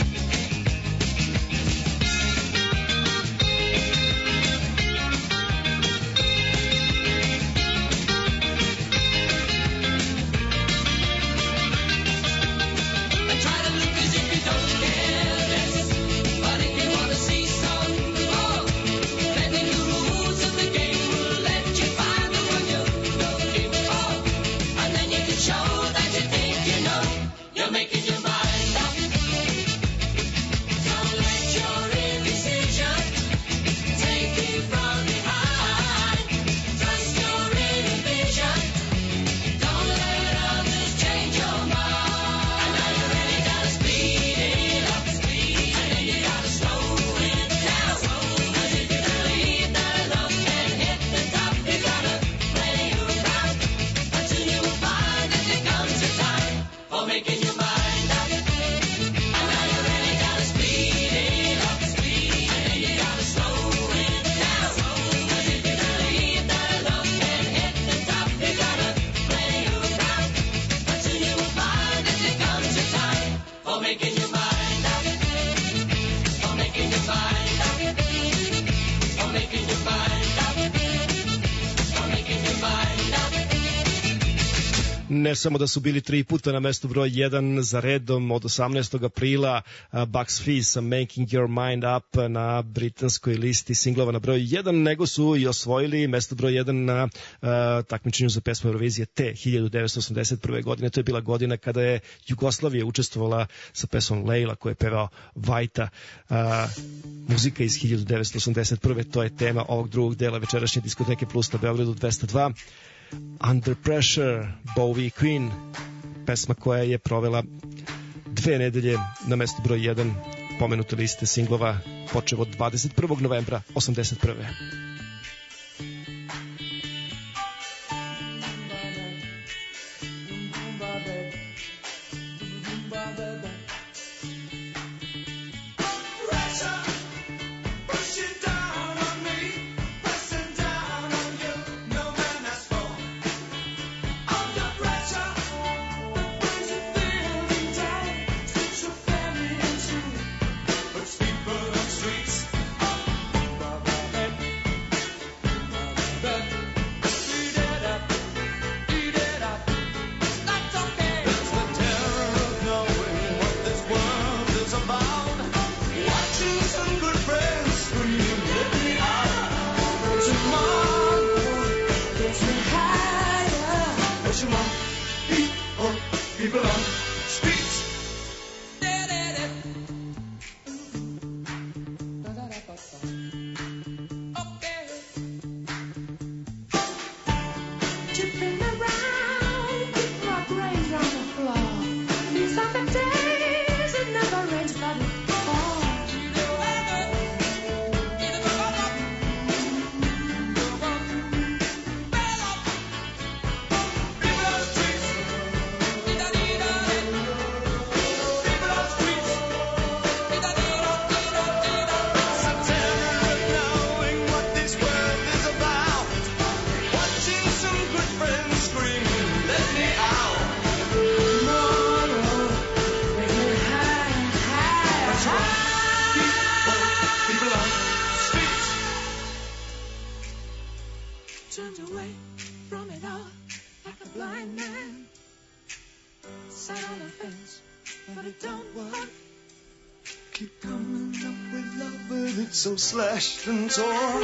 Ne samo da su bili 3 puta na mestu broj 1 za redom od 18. aprila, Bucks Fizz sa Making Your Mind Up na britanskoj listi singlova na broj 1, nego su i osvojili mesto broj 1 na takmičenju za pesmu Eurovizije te 1981. godine. To je bila godina kada je Jugoslavija učestvovala sa pesmom Lejla koju je pevao Vajta. Muzika iz 1981. To je tema ovog drugog dela večerašnje diskoteke Plus na Beogradu 202. Under Pressure, Bowie Queen, pesma koja je provela 2 nedelje na mestu broj 1 pomenute liste singlova počev od 21. novembra 81. So slashed and torn.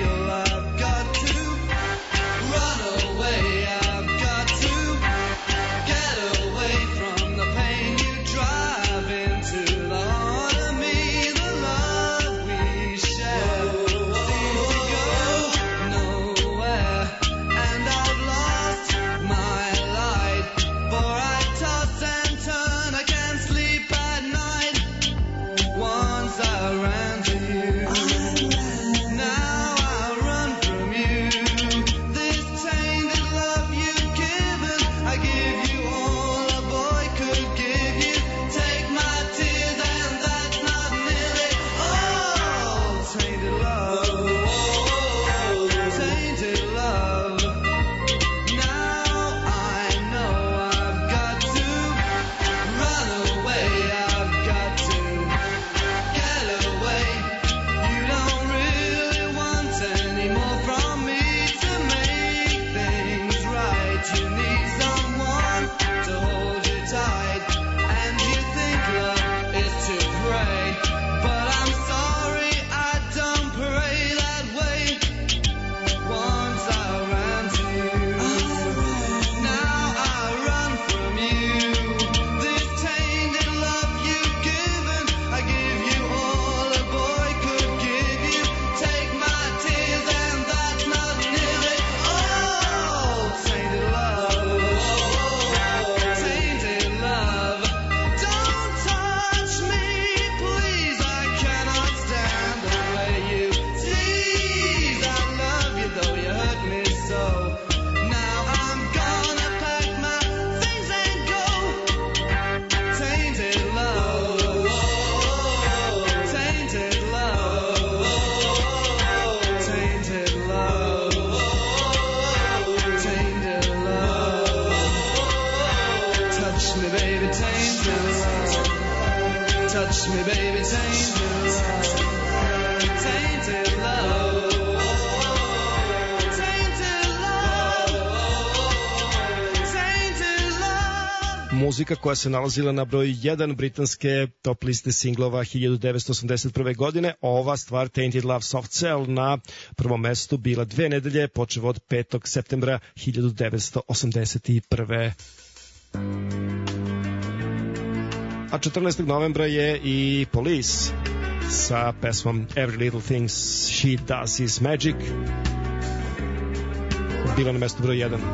I've got to touch me, baby, tainted love. Tainted love. Tainted love. Tainted love. Muzika koja se nalazila na broju 1 britanske top liste singlova 1981. godine. Ova stvar, Tainted Love Soft Cell, na prvom mestu bila 2 nedelje, počev od 5. septembra 1981. A 14. novembra je i Police sa pesmom Every Little Thing She Does Is Magic, bila na mestu broj 1.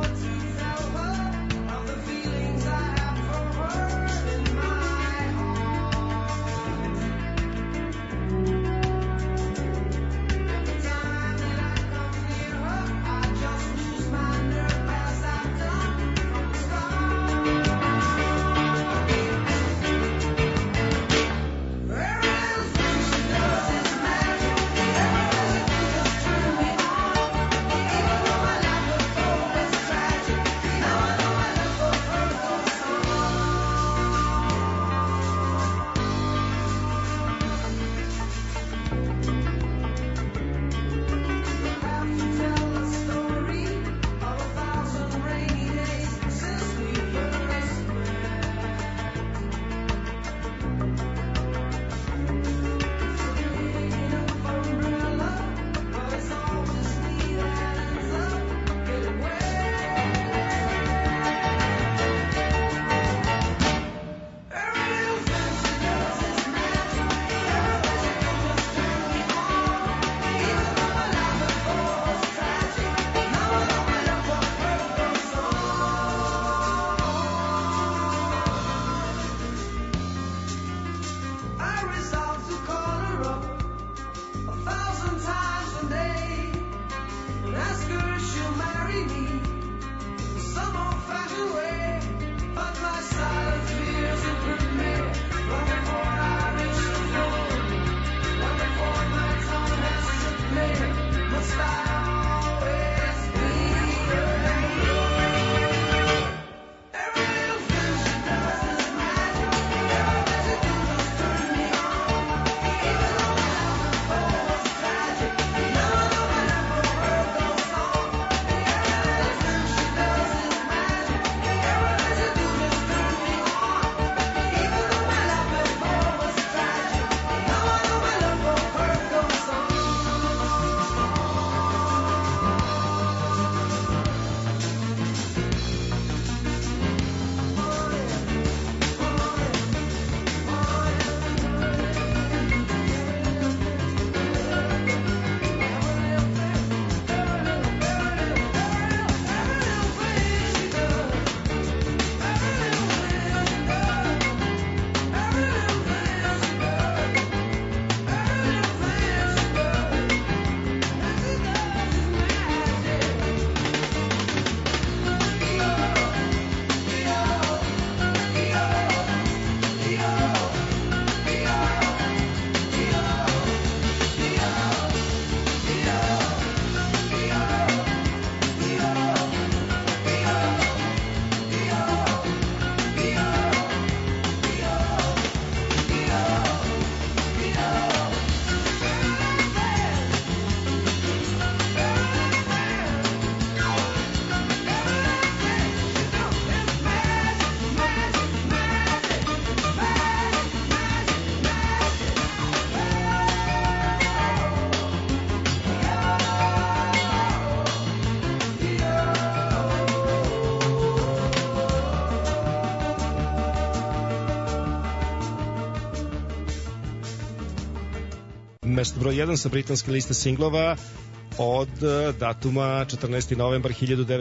mesto broj 1 sa britanske liste singlova od datuma 14. novembar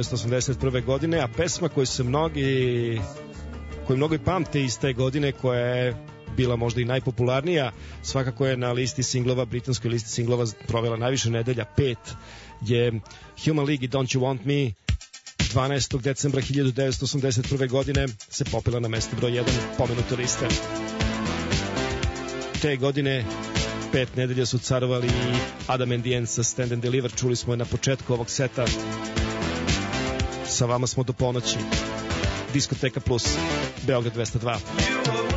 1981. godine, a pesma koju mnogi pamte iz te godine, koja je bila možda i najpopularnija, svakako je na listi singlova, britanskoj listi singlova provela najviše nedelja, 5, je Human League i Don't You Want Me. 12. decembra 1981. godine se popela na mesto broj 1 pomenute liste. Te godine 5 nedelja su carovali Adam and the Ants sa Stand and Deliver, čuli smo je na početku ovog seta. Sa vama smo do ponoći. Diskoteka Plus, Beograd 202. You were working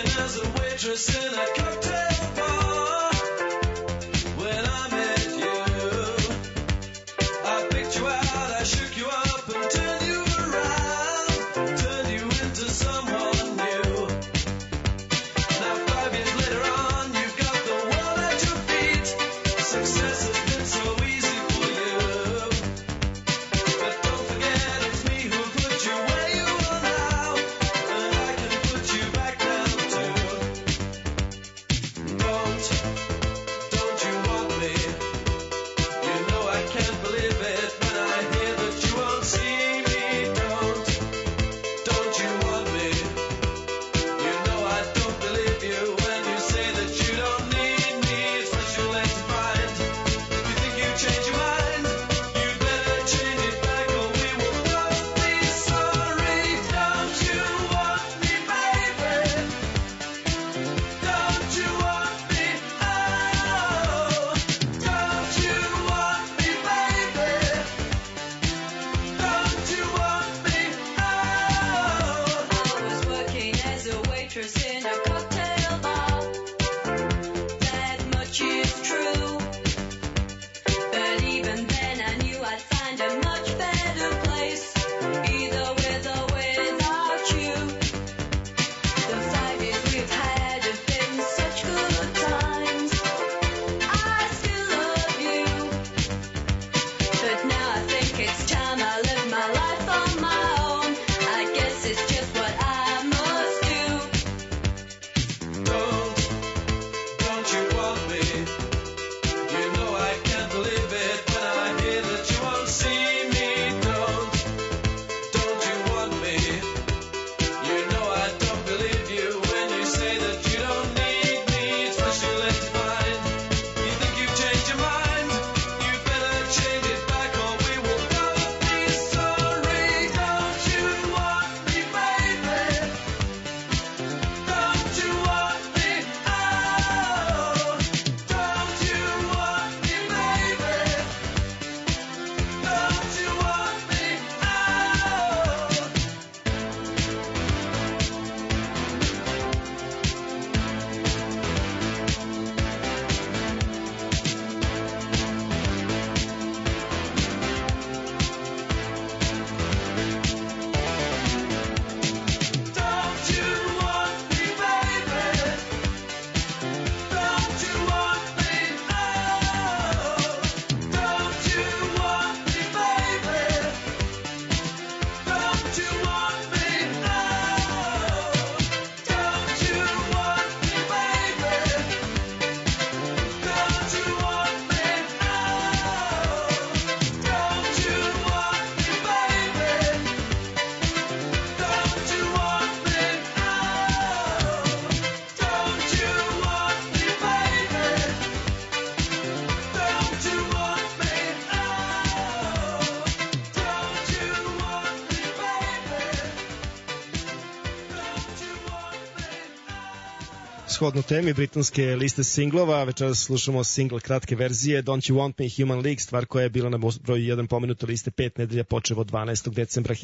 Shodno temi britanske liste singlova, večeras slušamo single kratke verzije Don't You Want Me, Human League, stvar koja je bila na broju 1 pomenuta liste 5 nedelja počev od 12. decembra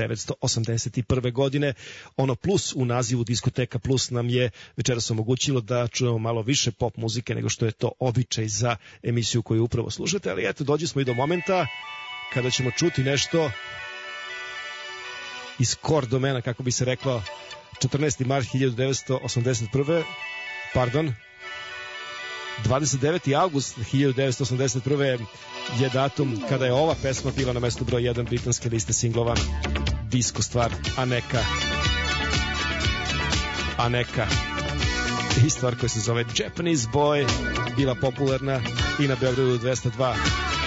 1981. godine. Ono plus u nazivu diskoteka plus nam je večeras omogućilo da čujemo malo više pop muzike nego što je to običaj za emisiju koju upravo slušate, ali eto, dođi smo i do momenta kada ćemo čuti nešto iz core domena, kako bi se reklo. 14. mart 1981. Pardon, 29. august 1981. je datum kada je ova pesma bila na mestu broj 1 britanske liste singlova. Disko stvar, a neka. I stvar koja se zove Japanese Boy, bila popularna i na Beogradu 202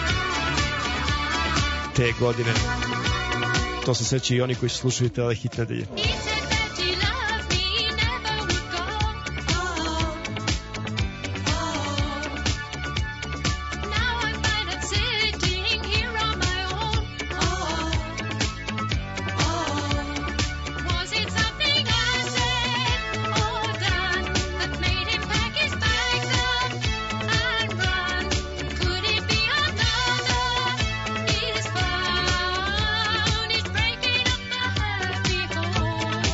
te godine. To se seća i oni koji su slušali Telehit nedelje. Before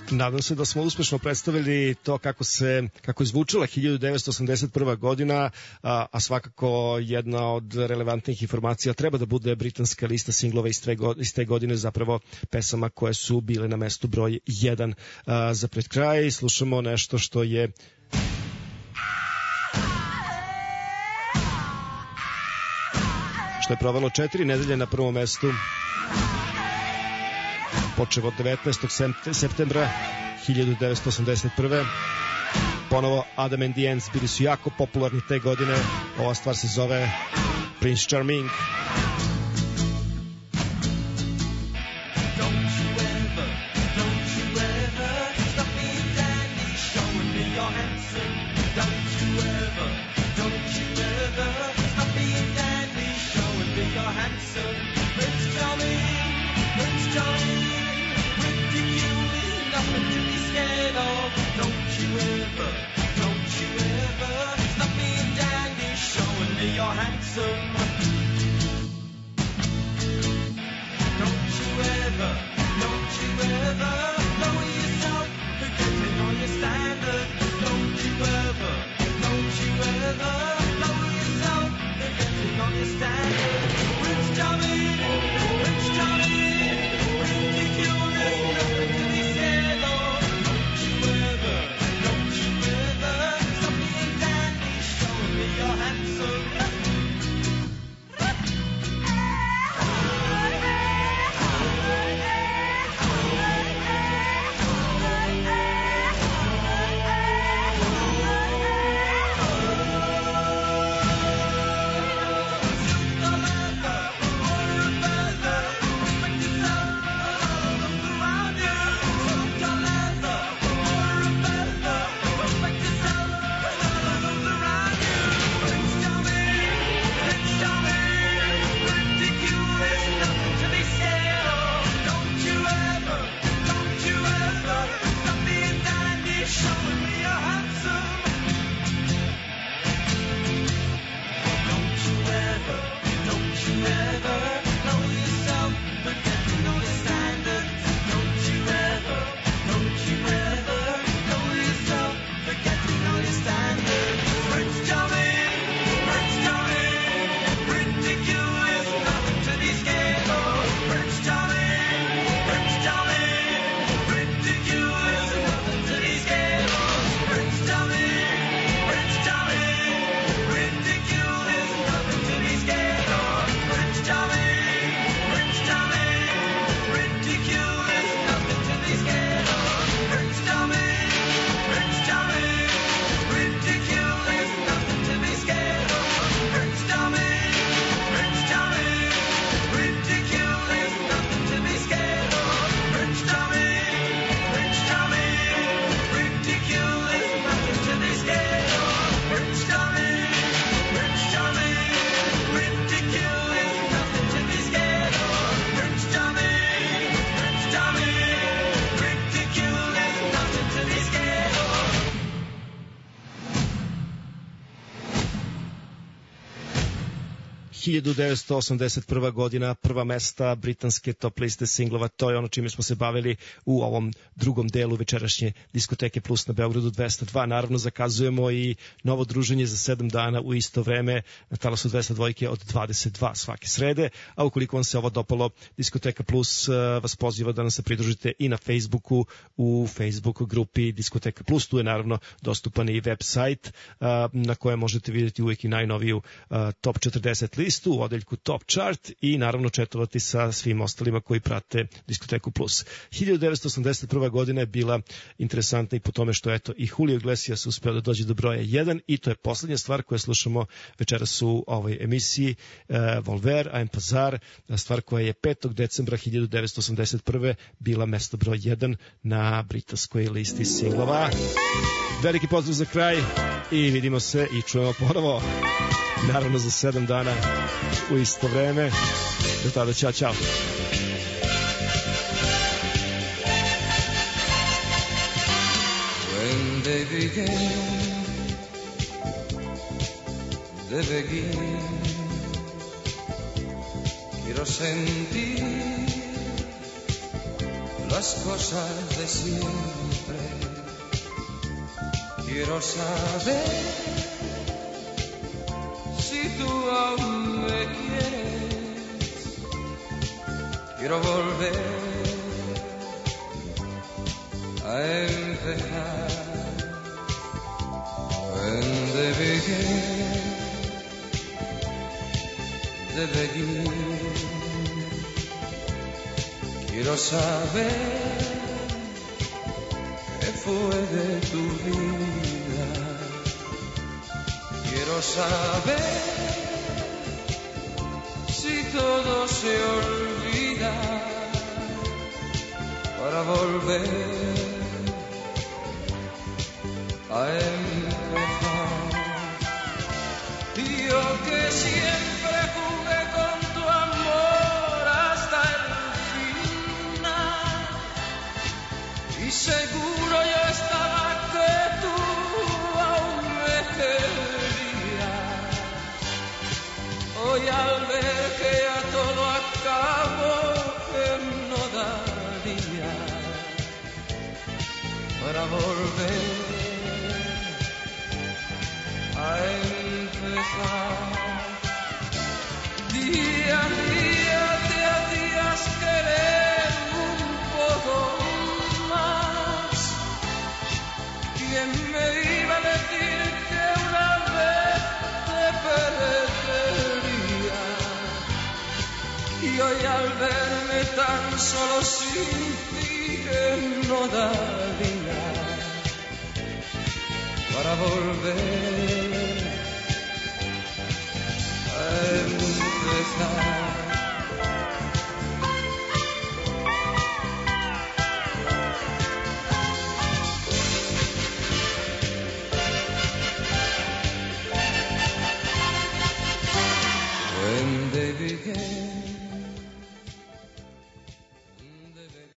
Nadam se da smo uspešno predstavili to kako je zvučala 1981. godina, a svakako jedna od relevantnih informacija treba da bude britanska lista singlova iz te godine, zapravo pesama koje su bile na mestu broj 1. Za pred kraj slušamo nešto što je provelo 4 nedelje na prvom mestu, počev od 19. septembra 1981. Ponovo Adam and the Ants bili su jako popularni te godine. Ova stvar se zove Prince Charming. ...1981. godina, prva mesta britanske top liste singlova, to je ono čime smo se bavili u ovom drugom delu večerašnje Diskoteke Plus na Beogradu 202. Naravno, zakazujemo i novo druženje za 7 dana u isto vreme na talasu 202 od 22 svake srede, a ukoliko vam se ovo dopalo, Diskoteka Plus vas poziva da nam se pridružite i na Facebooku, u Facebook grupi Diskoteka Plus. Tu je naravno dostupan i web sajt na kojem možete vidjeti uvijek i najnoviju top 40 listu u odeljku Top Chart i naravno četovati sa svim ostalima koji prate Diskoteku Plus. 1981. godina je bila interesantna i po tome što eto i Julio Iglesias uspeo da dođe do broja 1 i to je poslednja stvar koju slušamo večeras u ovoj emisiji. Volver, I'm Pazar, stvar koja je 5. decembra 1981. bila mesto broj 1 na britanskoj listi singlova. Veliki pozdrav za kraj i vidimo se i čujemo ponovo, naravno za 7 dana u isto vreme. Do tada, ćao, ćao. When they begin, quiero sentir las cosas de siempre. Quiero saber si tú aún me quieres. Quiero volver a empezar. When they begin, they begin. Quiero saber qué fue de tu vida. Quiero saber si todo se olvida para volver a empezar. Yo que siempre jugué con tu amor hasta el final, y seguro yo estaba que tú aún me querías. Hoy al ver que ya todo acabó, que no daría para volver a empezar. Día a día te hacías querer un poco más. ¿Quién me iba a decir que una vez te perdería? Y hoy al verme tan solo sin ti, que no daría para volver a empezar. When they began,